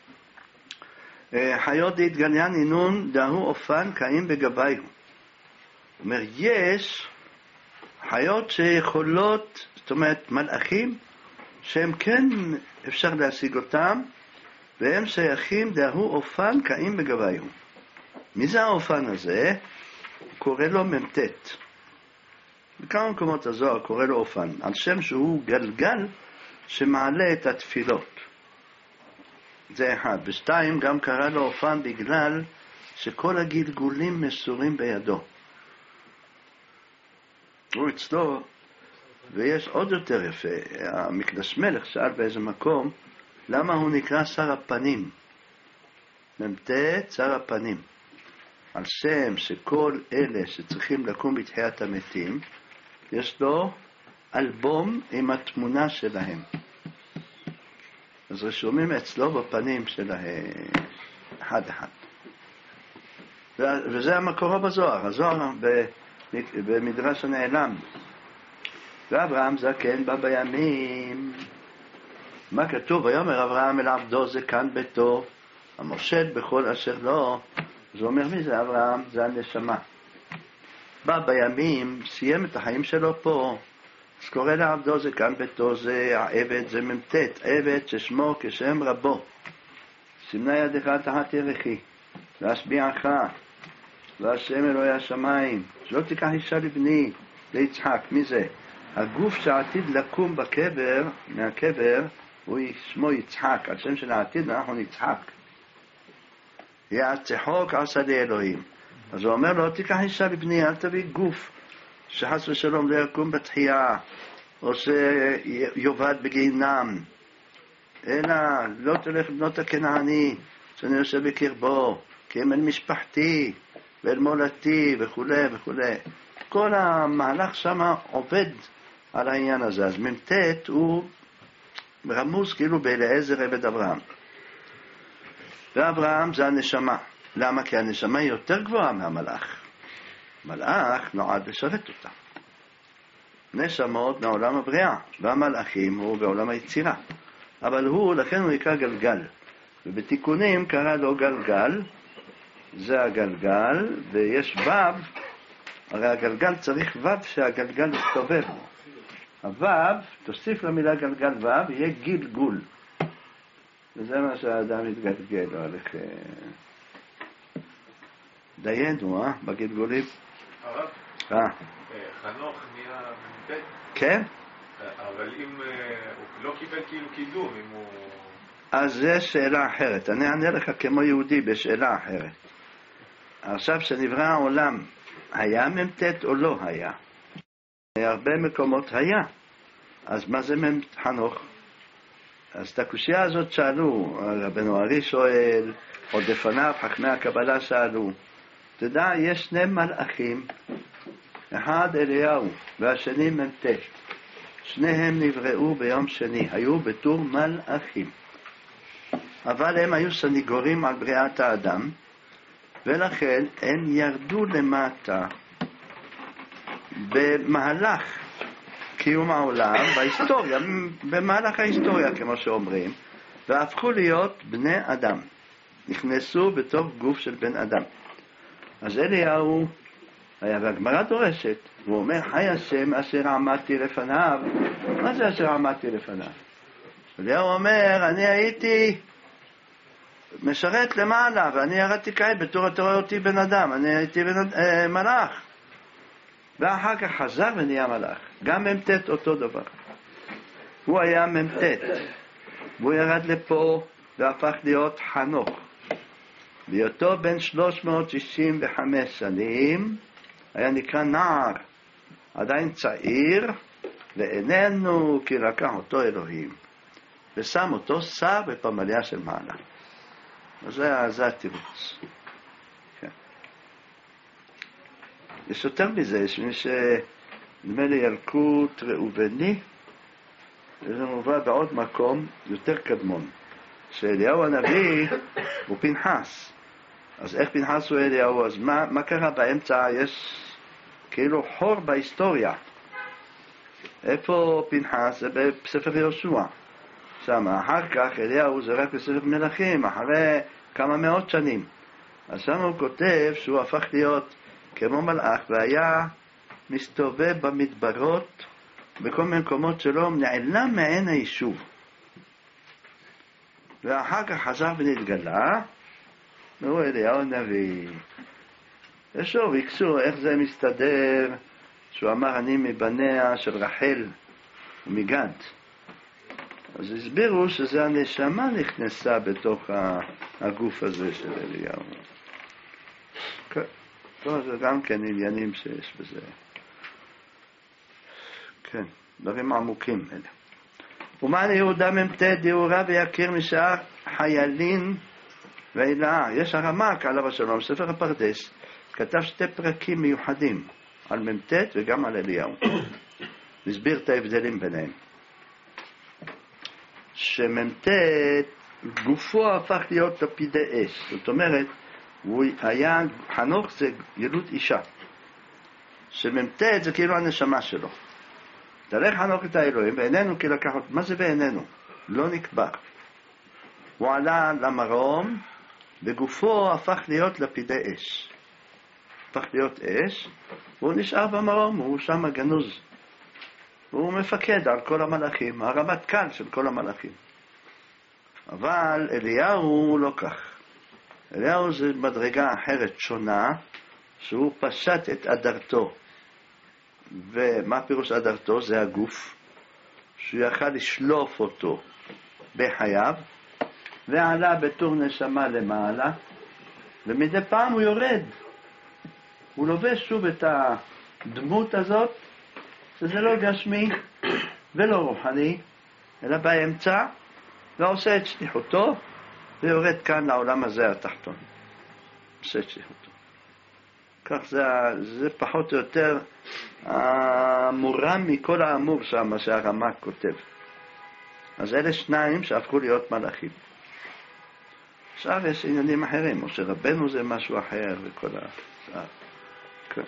אה, חיות דהתגליין עינון דהו אופן קאים בגביו. זאת אומרת, יש חיות שיכולות, זאת אומרת מלאכים, שהם כן אפשר להשיג אותם, והם שייכים דהו אופן קאים בגביו. מי זה האופן הזה? קורא לו ממתת. בכמה מקומות הזוהר קורא לו אופן, על שם שהוא גלגל שמעלה את התפילות. זה אחד. ושתיים, גם קרא לו אופן בגלל שכל הגלגולים מסורים בידו. הוא אצלו, ויש עוד יותר יפה, המקדש מלך שאל באיזה מקום, למה הוא נקרא שר הפנים? ממתת שר הפנים. על שם שכל אלה שצריכים לקום בתחיית המתים, יש לו אלבום עם התמונה שלהם. אז רשומים אצלו בפנים שלהם, אחד אחד. וזה המקור בזוהר, הזוהר במדרש הנעלם. ואברהם זקן בא בימים. מה כתוב? ויאמר אברהם אל עבדו זקן ביתו, המושל בכל אשר לו. זה אומר מי זה אברהם? זה הנשמה. בא בימים, סיים את החיים שלו פה, אז קורא לעבדו זקן ביתו, זה העבד, זה ממתת, עבד ששמו כשם רבו. סימנה ידך תחת ירכי, להשביעך, והשם אלוהי השמיים, שלא תיקח אישה לבני, ליצחק. מי זה? הגוף שעתיד לקום בקבר, מהקבר, הוא שמו יצחק, על שם של העתיד אנחנו נצחק. יעצחוק עשה לי אלוהים. אז הוא אומר לו, תיקח אישה לבני, אל תביא גוף שחס ושלום לא יקום בתחייה, או שיובד בגיהינם, אלא לא תלך לבנות הכנעני שאני יושב בקרבו, כי הם אל משפחתי ואל מולדתי וכו' וכו'. כל המהלך שם עובד על העניין הזה. אז ממתת הוא רמוז כאילו באליעזר עבד אברהם. ואברהם זה הנשמה. למה? כי הנשמה היא יותר גבוהה מהמלאך. מלאך נועד לשרת אותה. נשמות מעולם הבריאה, והמלאכים הוא בעולם היצירה. אבל הוא, לכן הוא נקרא גלגל. ובתיקונים קרא לו גלגל, זה הגלגל, ויש וו, הרי הגלגל צריך וו שהגלגל יסתובב. הוו, תוסיף למילה גלגל וו, יהיה גלגול. וזה מה שהאדם יתגלגל, לא הולך... דיינו, אה? בגלגולים. הרב? אה. חנוך נהיה ממתת? כן. אבל אם הוא לא קיבל כאילו קידום, אם הוא... אז זה שאלה אחרת. אני אענה לך כמו יהודי בשאלה אחרת. עכשיו שנברא העולם, היה ממתת או לא היה? הרבה מקומות היה. אז מה זה חנוך? אז את הקושיה הזאת שאלו, רבנו ארי שואל, עוד לפניו חכמי הקבלה שאלו. תדע, יש שני מלאכים, אחד אליהו והשני ממתת. שניהם נבראו ביום שני, היו בתור מלאכים. אבל הם היו סניגורים על בריאת האדם, ולכן הם ירדו למטה במהלך קיום העולם, בהיסטוריה, במהלך ההיסטוריה כמו שאומרים, והפכו להיות בני אדם. נכנסו בתוך גוף של בן אדם. אז אליהו היה, והגמרא דורשת, הוא אומר, חי השם אשר עמדתי לפניו. מה זה אשר עמדתי לפניו? אליהו אומר, אני הייתי משרת למעלה, ואני ירדתי כעת בתור אתה רואה אותי בן אדם, אני הייתי בן, אה, מלאך. ואחר כך חזר ונהיה מלאך. גם ממתת אותו דבר. הוא היה ממתת, והוא ירד לפה והפך להיות חנוך. בהיותו בן שלוש מאות שישים וחמש שנים, היה נקרא נער, עדיין צעיר, ואיננו כי לקח אותו אלוהים, ושם אותו שר בפמליה של מעלה. אז זה, זה התירוץ. כן. יש יותר מזה, יש מי שנדמה לי ילקוט ראובני, וזה מובא בעוד מקום יותר קדמון, שאליהו הנביא הוא פנחס. אז איך פנחס הוא אליהו? אז מה, מה קרה באמצע? יש כאילו חור בהיסטוריה. איפה פנחס? זה בספר יהושע. שם, אחר כך אליהו זה רק בספר מלכים, אחרי כמה מאות שנים. אז שם הוא כותב שהוא הפך להיות כמו מלאך, והיה מסתובב במדברות, בכל מיני מקומות שלו, נעלם מעין היישוב. ואחר כך חזר ונתגלה, והוא אליהו הנביא. ושוב, יקסו איך זה מסתדר, שהוא אמר אני מבניה של רחל ומגד. אז הסבירו שזה הנשמה נכנסה בתוך הגוף הזה של אליהו. כן, זה גם כן עניינים שיש בזה. כן, דברים עמוקים אלה. ומן יהודה ממתת דיורה ויקיר משאר חיילין ואלה. יש הרמ"ק עליו השלום, ספר הפרדס, כתב שתי פרקים מיוחדים, על ממתת וגם על אליהו. מסביר את ההבדלים ביניהם. שממתת, גופו הפך להיות לפידי אש. זאת אומרת, הוא היה, חנוך זה ילוד אישה. שממתת זה כאילו הנשמה שלו. דרך חנוך את האלוהים, בעינינו כי לקח אותו. מה זה בעינינו? לא נקבר. הוא עלה למרום, וגופו הפך להיות לפידי אש. הפך להיות אש, והוא נשאר במרום, הוא שם גנוז. הוא מפקד על כל המלאכים, הרמטכ"ל של כל המלאכים. אבל אליהו הוא לא כך. אליהו זה מדרגה אחרת שונה, שהוא פשט את אדרתו. ומה פירוש אדרתו? זה הגוף, שהוא יכל לשלוף אותו בחייו, ועלה בתור נשמה למעלה, ומדי פעם הוא יורד. הוא לובש שוב את הדמות הזאת, שזה לא גשמי ולא רוחני, אלא באמצע, ועושה את שליחותו, ויורד כאן לעולם הזה התחתון. עושה את שליחותו. כך זה, זה פחות או יותר המורם מכל האמור שם, מה שהרמ"ק כותב. אז אלה שניים שהפכו להיות מלאכים. עכשיו יש עניינים אחרים, או שרבנו זה משהו אחר וכל השאר. כן.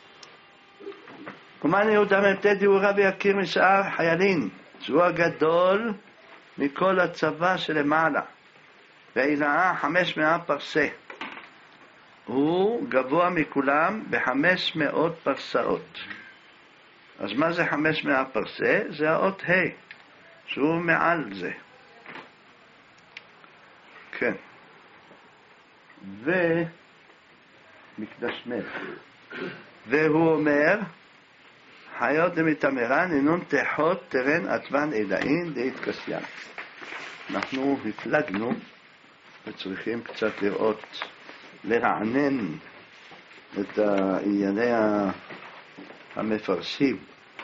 ומן יהודה ממתת דיורה ויקיר משאר חיילין, שהוא הגדול מכל הצבא שלמעלה, והילאה חמש מאה פרסה. הוא גבוה מכולם בחמש מאות פרסאות. אז מה זה חמש מאה פרסה? זה האות ה', שהוא מעל זה. כן. ומקדש מלך. והוא אומר, חיות דמתאמרן אינון תחות תרן עטבן אלאין להתקסיין. אנחנו הפלגנו וצריכים קצת לראות, לרענן את ענייני המפרשים.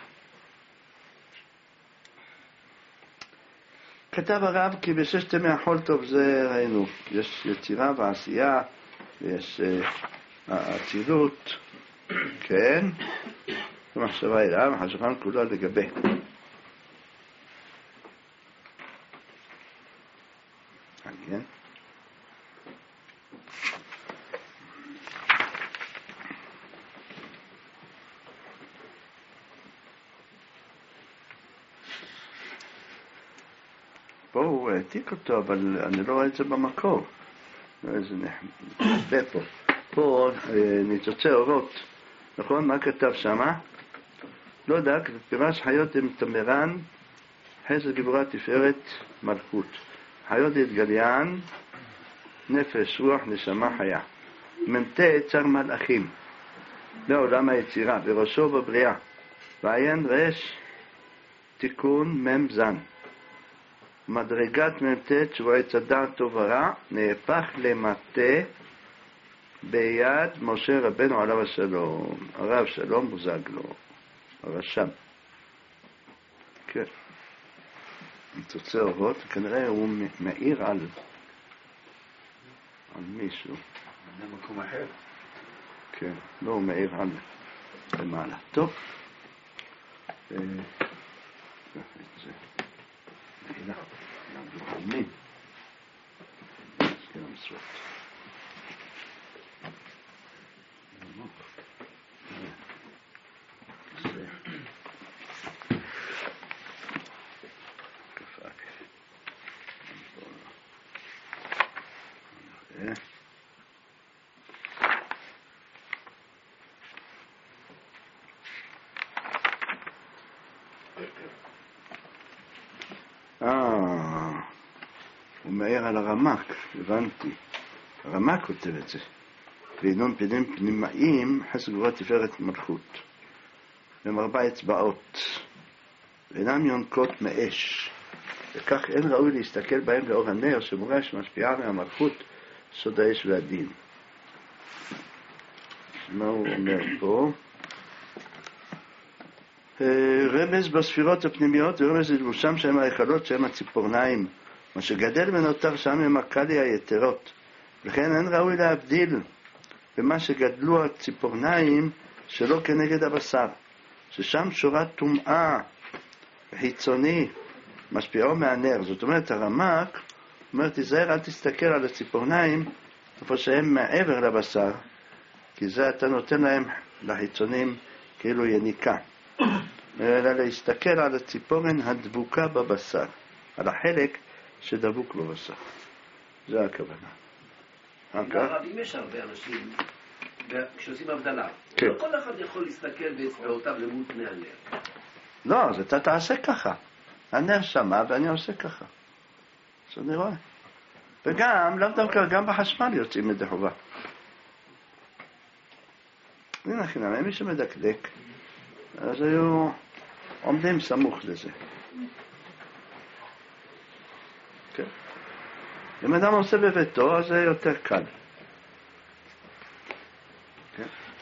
כתב הרב כי בששת ימי החול טוב זה ראינו, יש יצירה ועשייה, יש אצילות, כן, ומחשבה אליו, השולחן כולו לגבי. מעניין. פה הוא העתיק אותו, אבל אני לא רואה את זה במקור. איזה נחבא פה. פה ניצוצי אורות. נכון? מה כתב שמה? לא יודע, פירש חיות דמתאמרן, חסד גבורה תפארת מלכות. חיות דגליין, נפש, רוח, נשמה, חיה. ממתת צר מלאכים. לעולם היצירה, בראשו בבריאה. ועיין רש, תיקון מם זן. מדרגת ממתת שבועי צדד טוב ורע, נהפך למטה ביד משה רבנו עליו השלום, הרב שלום בוזגלו, הרשם. כן. תוצא אורות, כנראה הוא מאיר על, על מישהו. במקום אחר. כן, לא, הוא מאיר על למעלה. טוב. זה מחילה, נעלמים. כן, המצוות. זה. כפק. זה. אה, הוא מעיר על הרמק, הבנתי. הרמק כותב את זה. ועינון פנים פנימיים, חסד גבורת תפארת מלכות. עם ארבע אצבעות. ואינם יונקות מאש. וכך אין ראוי להסתכל בהם לאור הנר שמורה שמשפיעה מהמלכות סוד האש והדין. מה הוא אומר פה? רמז בספירות הפנימיות ורמז ללבושם שהם ההיכלות שהם הציפורניים, מה שגדל ונותר שם הם הקלי היתרות, וכן אין ראוי להבדיל במה שגדלו הציפורניים שלא כנגד הבשר, ששם שורת טומאה חיצוני משפיעו מהנר. זאת אומרת, הרמק אומר, תיזהר, אל תסתכל על הציפורניים איפה שהם מעבר לבשר, כי זה אתה נותן להם לחיצונים כאילו יניקה, אלא להסתכל על הציפורן הדבוקה בבשר, על החלק שדבוק בבשר. זה הכוונה. הרב, אם יש הרבה אנשים כשעושים הבדלה, לא כל אחד יכול להסתכל באצבעותיו למול פני הנר. לא, אז אתה תעשה ככה. הנר שמה ואני עושה ככה. אז אני רואה. וגם, לאו דווקא, גם בחשמל יוצאים מדי חובה. הנה חינם, מי שמדקדק, אז היו עומדים סמוך לזה. כן. אם אדם עושה בביתו, אז זה יותר קל. כן.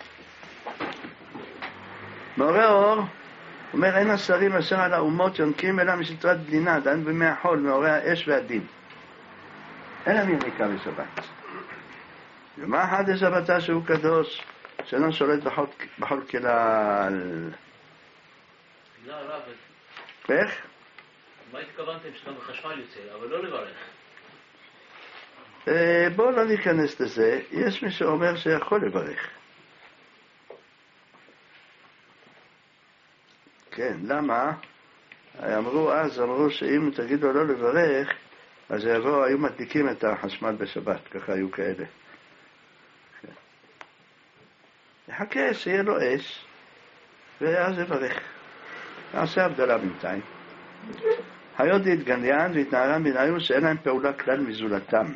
מעורר אור, אומר, אין השרים אשר על האומות יונקים אלא משטרת בלינה, דן במי החול, מעורר האש והדין. אין להם יניקה בשבת. ומה אחד לשבתה שהוא קדוש, שאינו שולט בכל כלל. לא, רב. איך? מה התכוונתם שגם בחשמל יוצא, אבל לא לברך? בואו לא ניכנס לזה. יש מי שאומר שיכול לברך. כן, למה? אמרו אז, אמרו שאם תגידו לא לברך, אז יבואו, היו מדליקים את החשמל בשבת, ככה היו כאלה. יחכה שיהיה לו אש, ואז יברך. נעשה הבדלה בינתיים. היוד להתגניין והתנערם בנאיו שאין להם פעולה כלל מזולתם.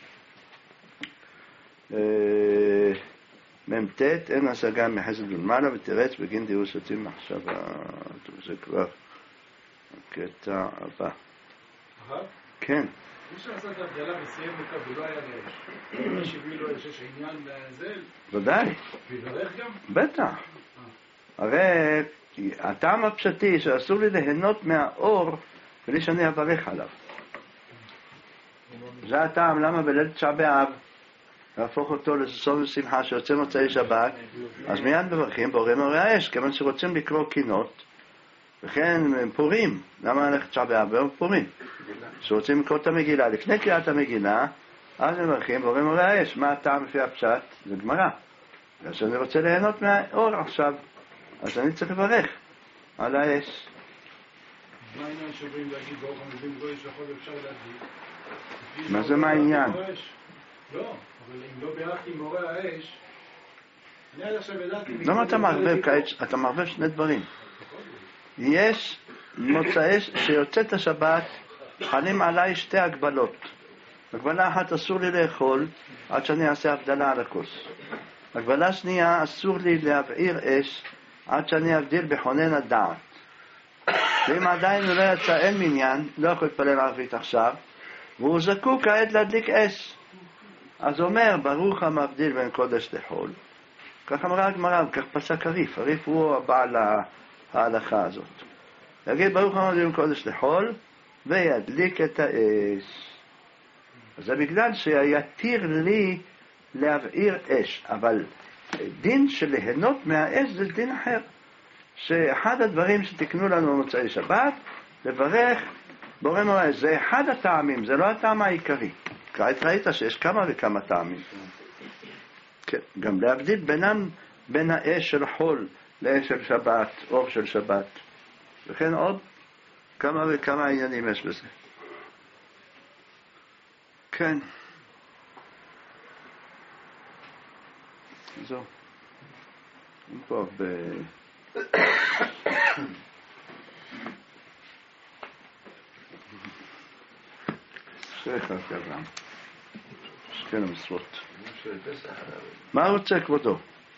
ממתת, אין השגה מחסד ולמעלה, ותרץ בגין דירוס יוצאים מחשבה. זה כבר הקטע הבא. אחר? כן. מי שעשה את ההבדלה וסיים אותה ולא היה לאש. מי שהביא לו אש, יש עניין לזה? ודאי. ויברך גם? בטח. הרי הטעם הפשטי שאסור לי ליהנות מהאור בלי שאני אברך עליו. זה הטעם למה בליל תשעה באב להפוך אותו לסוף ושמחה שיוצא מוצאי שבת, אז מיד מברכים בורא מאורי האש, כיוון שרוצים לקרוא קינות, וכן הם פורים. למה הלכת תשעה באב? הם פורים. שרוצים לקרוא את המגילה. לפני קריאת המגילה, אז מברכים בורא מאורי האש. מה הטעם לפי הפשט? זה גמרא. אז אני רוצה ליהנות מהאור עכשיו, אז אני צריך לברך על האש. מה העניין שעוברים להגיד ברוך המבין גוי שיכול אפשר להגיד? מה זה מה העניין? לא, אבל אם לא בירכתי עם מורה האש, אני עד עכשיו ידעתי... למה אתה מערבב כעת? אתה מערבב שני דברים. יש מוצאי שיוצאת השבת, חלים עליי שתי הגבלות. הגבלה אחת, אסור לי לאכול עד שאני אעשה הבדלה על הכוס. הגבלה שנייה, אסור לי להבעיר אש עד שאני אבדיל בכונן הדעת. ואם עדיין הוא לא יצא אין מניין, לא יכול להתפלל ערבית עכשיו, והוא זקוק כעת להדליק אש. אז אומר, ברוך המבדיל בין קודש לחול. כך אמרה הגמרא, כך פסק הריף. הריף הוא הבעל ההלכה הזאת. יגיד, ברוך המבדיל בין קודש לחול, וידליק את האש. אז זה בגלל שיתיר לי להבעיר אש. אבל דין של ליהנות מהאש זה דין אחר. שאחד הדברים שתקנו לנו במוצאי שבת, לברך בורא נורא. זה אחד הטעמים, זה לא הטעם העיקרי. כעת ראית שיש כמה וכמה טעמים. כן, גם להבדיל בינם, בין האש של חול לאש של שבת, אור של שבת. וכן עוד כמה וכמה עניינים יש בזה. כן. זהו. פה ב... שכר כזה. שכן המשרות. מה רוצה כבודו?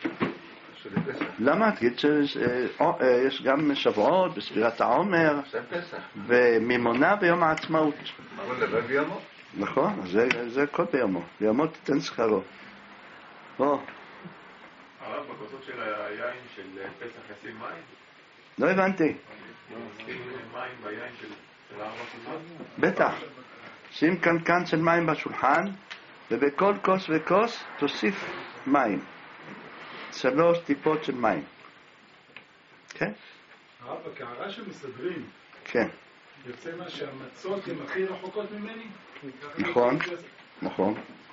למה? תגיד שיש גם שבועות בספירת העומר ומימונה ביום העצמאות. נכון, זה כל ביומו. ביומו תתן שכרו. הרב, בכוסות של היין של פסח ישים מים? לא הבנתי. שים מים ביין של ארבע כוסות? בטח. שים קנקן של מים בשולחן, ובכל כוס וכוס תוסיף מים. שלוש טיפות של מים. כן? הרב, בקערה שמסדרים. כן. יוצא מה שהמצות הן הכי רחוקות ממני? נכון, נכון.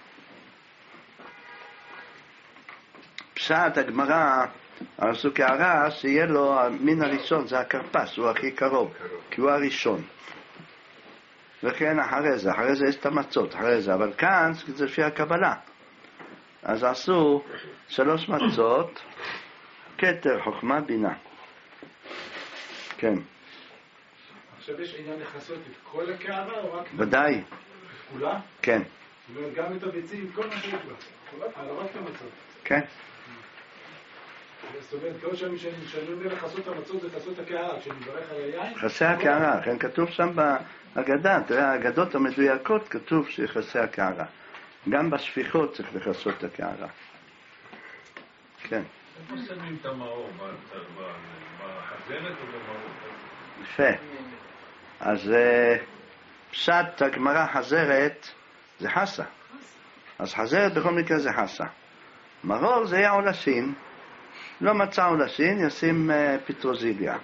פשט הגמרא, עשו קערה שיהיה לו מן הראשון, זה הקרפס, הוא הכי קרוב, כי הוא הראשון. וכן אחרי זה, אחרי זה יש את המצות, אחרי זה, אבל כאן זה לפי הקבלה. אז עשו שלוש מצות, כתר, חוכמה, בינה. כן. עכשיו יש עניין לחסות את כל הקערה או רק... ודאי. את כולה? כן. זאת אומרת, גם את הביצים, כל מה שיש בה. אבל רק את המצות. כן. זאת אומרת, כל שאני אומר לחסות את המצות זה חסות הקערה, כשאני מברך על היין... חסה הקערה, כן, כתוב שם בהגדה, תראה, ההגדות המדויקות כתוב שחסה הקערה. גם בשפיכות צריך לחסות את הקערה. כן. איפה שמים את המאור? בחזרת או במאור? יפה. אז פשט הגמרא חזרת זה חסה. אז חזרת בכל מקרה זה חסה. מרור זה היה עולשין. לא מצא עולשין, ישים פטרוזיליה.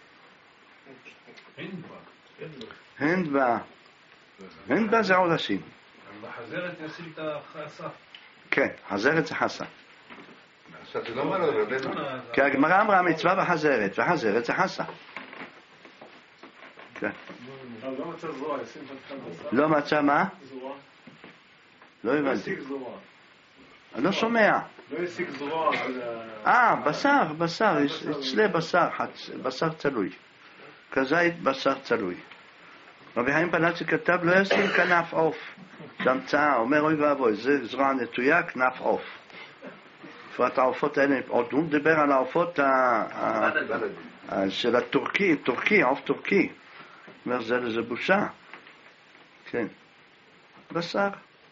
הנדבה. הנדבה זה עולשין. בחזרת ישים את החסה. כן, חזרת זה חסה. עכשיו זה לא אומר לו רבנו. כי הגמרא אמרה מצווה בחזרת, וחזרת זה חסה. כן. לא מצא זרוע, ישים את החסה. לא מצא מה? זרוע. לא לא הבנתי. יסיק זרוע. אני לא שומע. לא יסיק זרוע. אה, בשר, בשר, אצלי בשר, בשר צלוי. כזית בשר צלוי. רבי חיים פלאצ'י כתב, לא ישים כנף עוף. שהמצאה, אומר אוי ואבוי, זה זרוע נטויה, כנף עוף. בפרט העופות האלה, עוד הוא מדבר על העופות של הטורקי, טורקי, עוף טורקי. אומר, זה בושה. כן. בשר.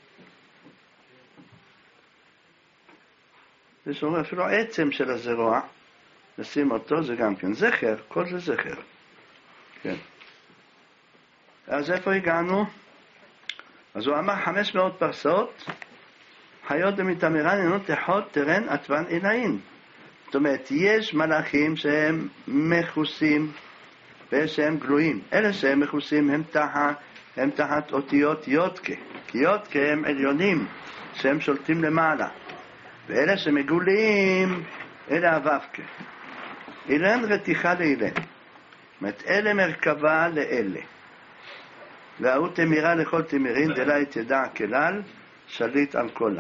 יש אומר, אפילו עצם של הזרוע, לשים אותו, זה גם כן זכר, כל זה זכר. כן. אז איפה הגענו? אז הוא אמר חמש מאות פרסות, חיות דמתאמרן אינו תחות תרן עטבן עיניים. זאת אומרת, יש מלאכים שהם מכוסים ויש שהם גלויים. אלה שהם מכוסים הם תחת, הם תחת אותיות יודקה. כי יודקה הם עליונים שהם שולטים למעלה. ואלה שמגולים, אלה הווקה. אילן רתיחה לאילן. זאת אומרת, אלה מרכבה לאלה. והוא תמירה לכל תמירין, דלה יתדע כלל, שליט על כולה.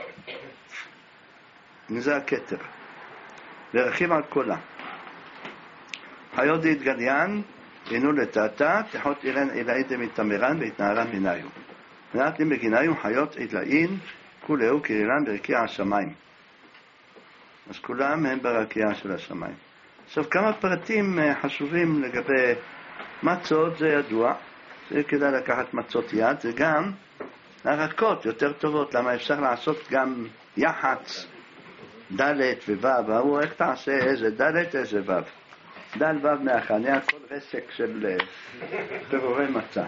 זה הכתר. ורכיב על כולה. חיות דהתגליין, אינו לטאטה, תחות אירן אילאי דמתאמרן והתנערן מניו. מנת לי מגיניו חיות אילאין, כולהו קרילן ברקיע השמיים. אז כולם הם ברקיע של השמיים. עכשיו כמה פרטים חשובים לגבי מצות, זה ידוע, זה כדאי לקחת מצות יד, זה גם הרכות יותר טובות. למה אפשר לעשות גם יח"צ, ד' וו', והוא איך תעשה איזה ד' איזה ו'. ד' ו' מהחניה, כל רסק של פירורי מצה.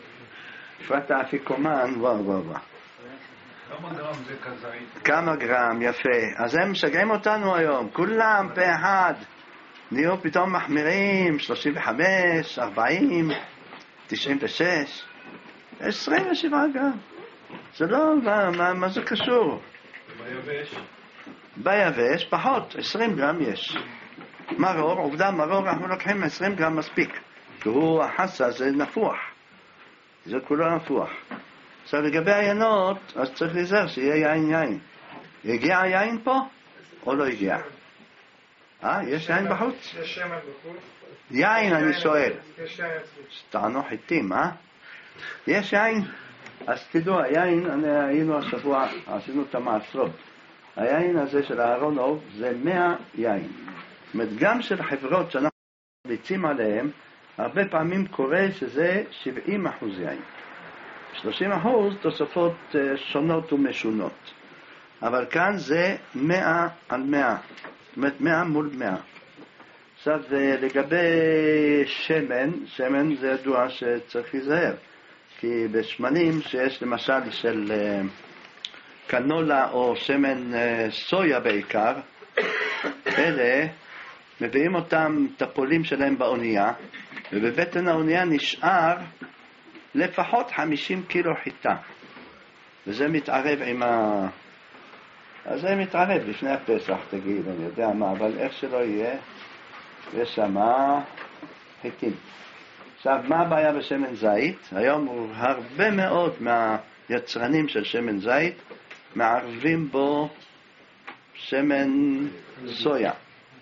שפת האפיקומן, וואו וואו וואו. כמה גרם זה כזית? כמה גרם, יפה. אז הם משגעים אותנו היום, כולם פה אחד. נהיו פתאום מחמירים, שלושים וחמש, ארבעים, תשעים ושש, עשרים ושבעה גרם. זה לא, מה, מה, מה זה קשור? ביבש? ביבש פחות, עשרים גרם יש. מרור, עובדה מרור, אנחנו לוקחים עשרים גרם מספיק. והוא החסה, זה נפוח. זה כולו נפוח. עכשיו לגבי עיינות, אז צריך להיזהר שיהיה יין יין. הגיע היין פה או לא הגיע? אה, יש יין בחוץ? יש שמן בחוץ. יין, אני שואל. יש יין. טענו חיטים, אה? יש יין? אז תדעו, היין, אני היינו השבוע, עשינו את המעשרות. היין הזה של אהרונוב זה מאה יין. זאת אומרת, גם של חברות שאנחנו ביצים עליהם, הרבה פעמים קורה שזה שבעים אחוז יין. שלושים אחוז תוספות שונות ומשונות. אבל כאן זה מאה על מאה. זאת אומרת, מאה מול מאה. עכשיו, לגבי שמן, שמן זה ידוע שצריך להיזהר. כי בשמנים שיש למשל של קנולה או שמן סויה בעיקר, אלה מביאים אותם את הפולים שלהם באונייה, ובבטן האונייה נשאר לפחות חמישים קילו חיטה. וזה מתערב עם ה... אז זה מתערב לפני הפסח, תגיד, אני יודע מה, אבל איך שלא יהיה, יש שם חיטים. עכשיו, מה הבעיה בשמן זית? היום הוא הרבה מאוד מהיצרנים של שמן זית מערבים בו שמן סויה.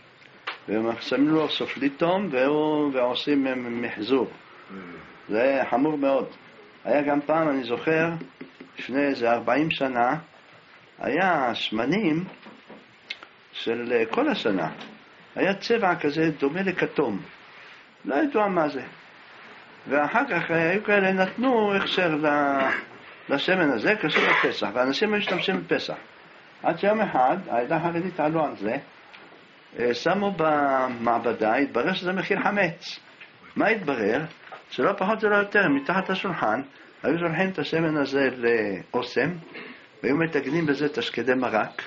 ושמים לו סופליטום ועושים מחזור. זה חמור מאוד. היה גם פעם, אני זוכר, לפני איזה ארבעים שנה, היה שמנים של כל השנה. היה צבע כזה דומה לכתום. לא ידוע מה זה. ואחר כך היו כאלה נתנו הכשר לשמן הזה, קשור לפסח, ואנשים משתמשים בפסח. עד שיום אחד, העדה החרדית עלו על זה, שמו במעבדה, התברר שזה מכיל חמץ. מה התברר? שלא פחות ולא יותר, מתחת לשולחן, היו שולחים את השמן הזה לאוסם, והיו מתגנים בזה תשקדי מרק,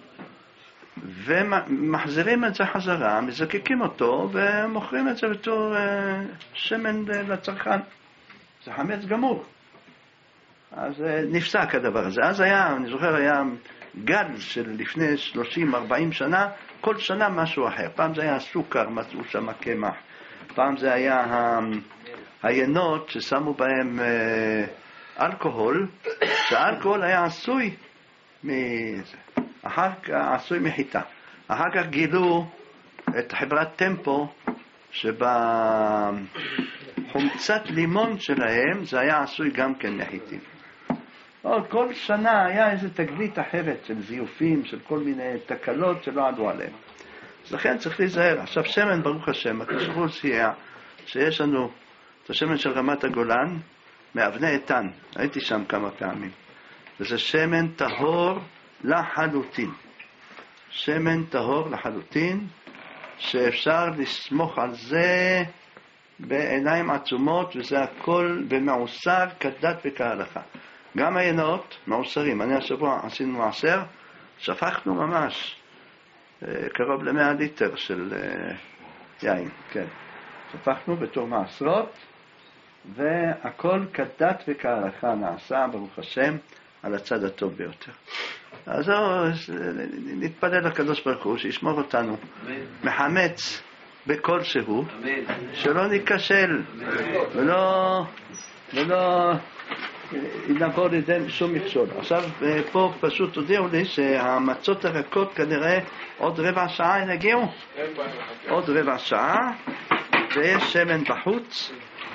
ומחזירים את זה חזרה, מזקקים אותו, ומוכרים את זה בתור שמן לצרכן. זה חמץ גמור. אז נפסק הדבר הזה. אז היה, אני זוכר, היה גל של לפני שלושים ארבעים שנה, כל שנה משהו אחר. פעם זה היה סוכר, מצאו שם קמח. פעם זה היה היינות ששמו בהם אלכוהול, שהאלכוהול היה עשוי מזה. אחר כך עשוי מחיטה. אחר כך גילו את חברת טמפו, שבחומצת לימון שלהם זה היה עשוי גם כן מחיטים. עוד כל שנה היה איזו תגלית אחרת של זיופים, של כל מיני תקלות שלא עדו עליהם. אז לכן צריך להיזהר. עכשיו שמן, ברוך השם, הקשור סייע שיש לנו את השמן של רמת הגולן מאבני איתן. הייתי שם כמה פעמים. וזה שמן טהור לחלוטין. שמן טהור לחלוטין, שאפשר לסמוך על זה בעיניים עצומות, וזה הכל במעוסר כדת וכהלכה. גם היינות מעוסרים. אני השבוע עשינו מעשר, שפכנו ממש קרוב למאה ליטר של יין, כן. שפכנו בתור מעשרות, והכל כדת וכהלכה נעשה, ברוך השם, על הצד הטוב ביותר. אז נתפלל לקדוש ברוך הוא שישמור אותנו מחמץ בכל שהוא, שלא ניכשל ולא ולא נעבור לידי שום מכשול. עכשיו פה פשוט הודיעו לי שהמצות הרכות כנראה עוד רבע שעה יגיעו, עוד רבע שעה, ויש שמן בחוץ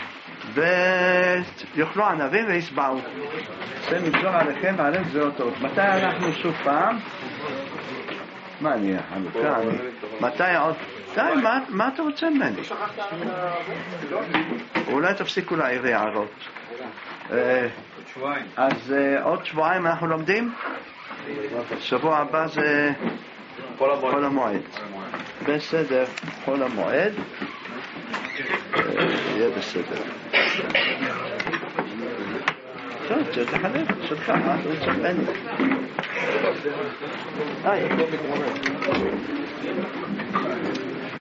ויוכלו ענבים ויסבעו. זה נגזור עליכם ועליהם זה אותו. מתי אנחנו שוב פעם? מה אני החלוקה? מתי עוד? די, מה אתה רוצה ממני? אולי תפסיקו להעיר הערות. שבועיים. אז uh, עוד שבועיים אנחנו לומדים? שבוע הבא זה חול המועד. חול המועד. בסדר, חול המועד. יהיה בסדר. טוב, תחלק, שלך, אתה רוצה בנו. היי.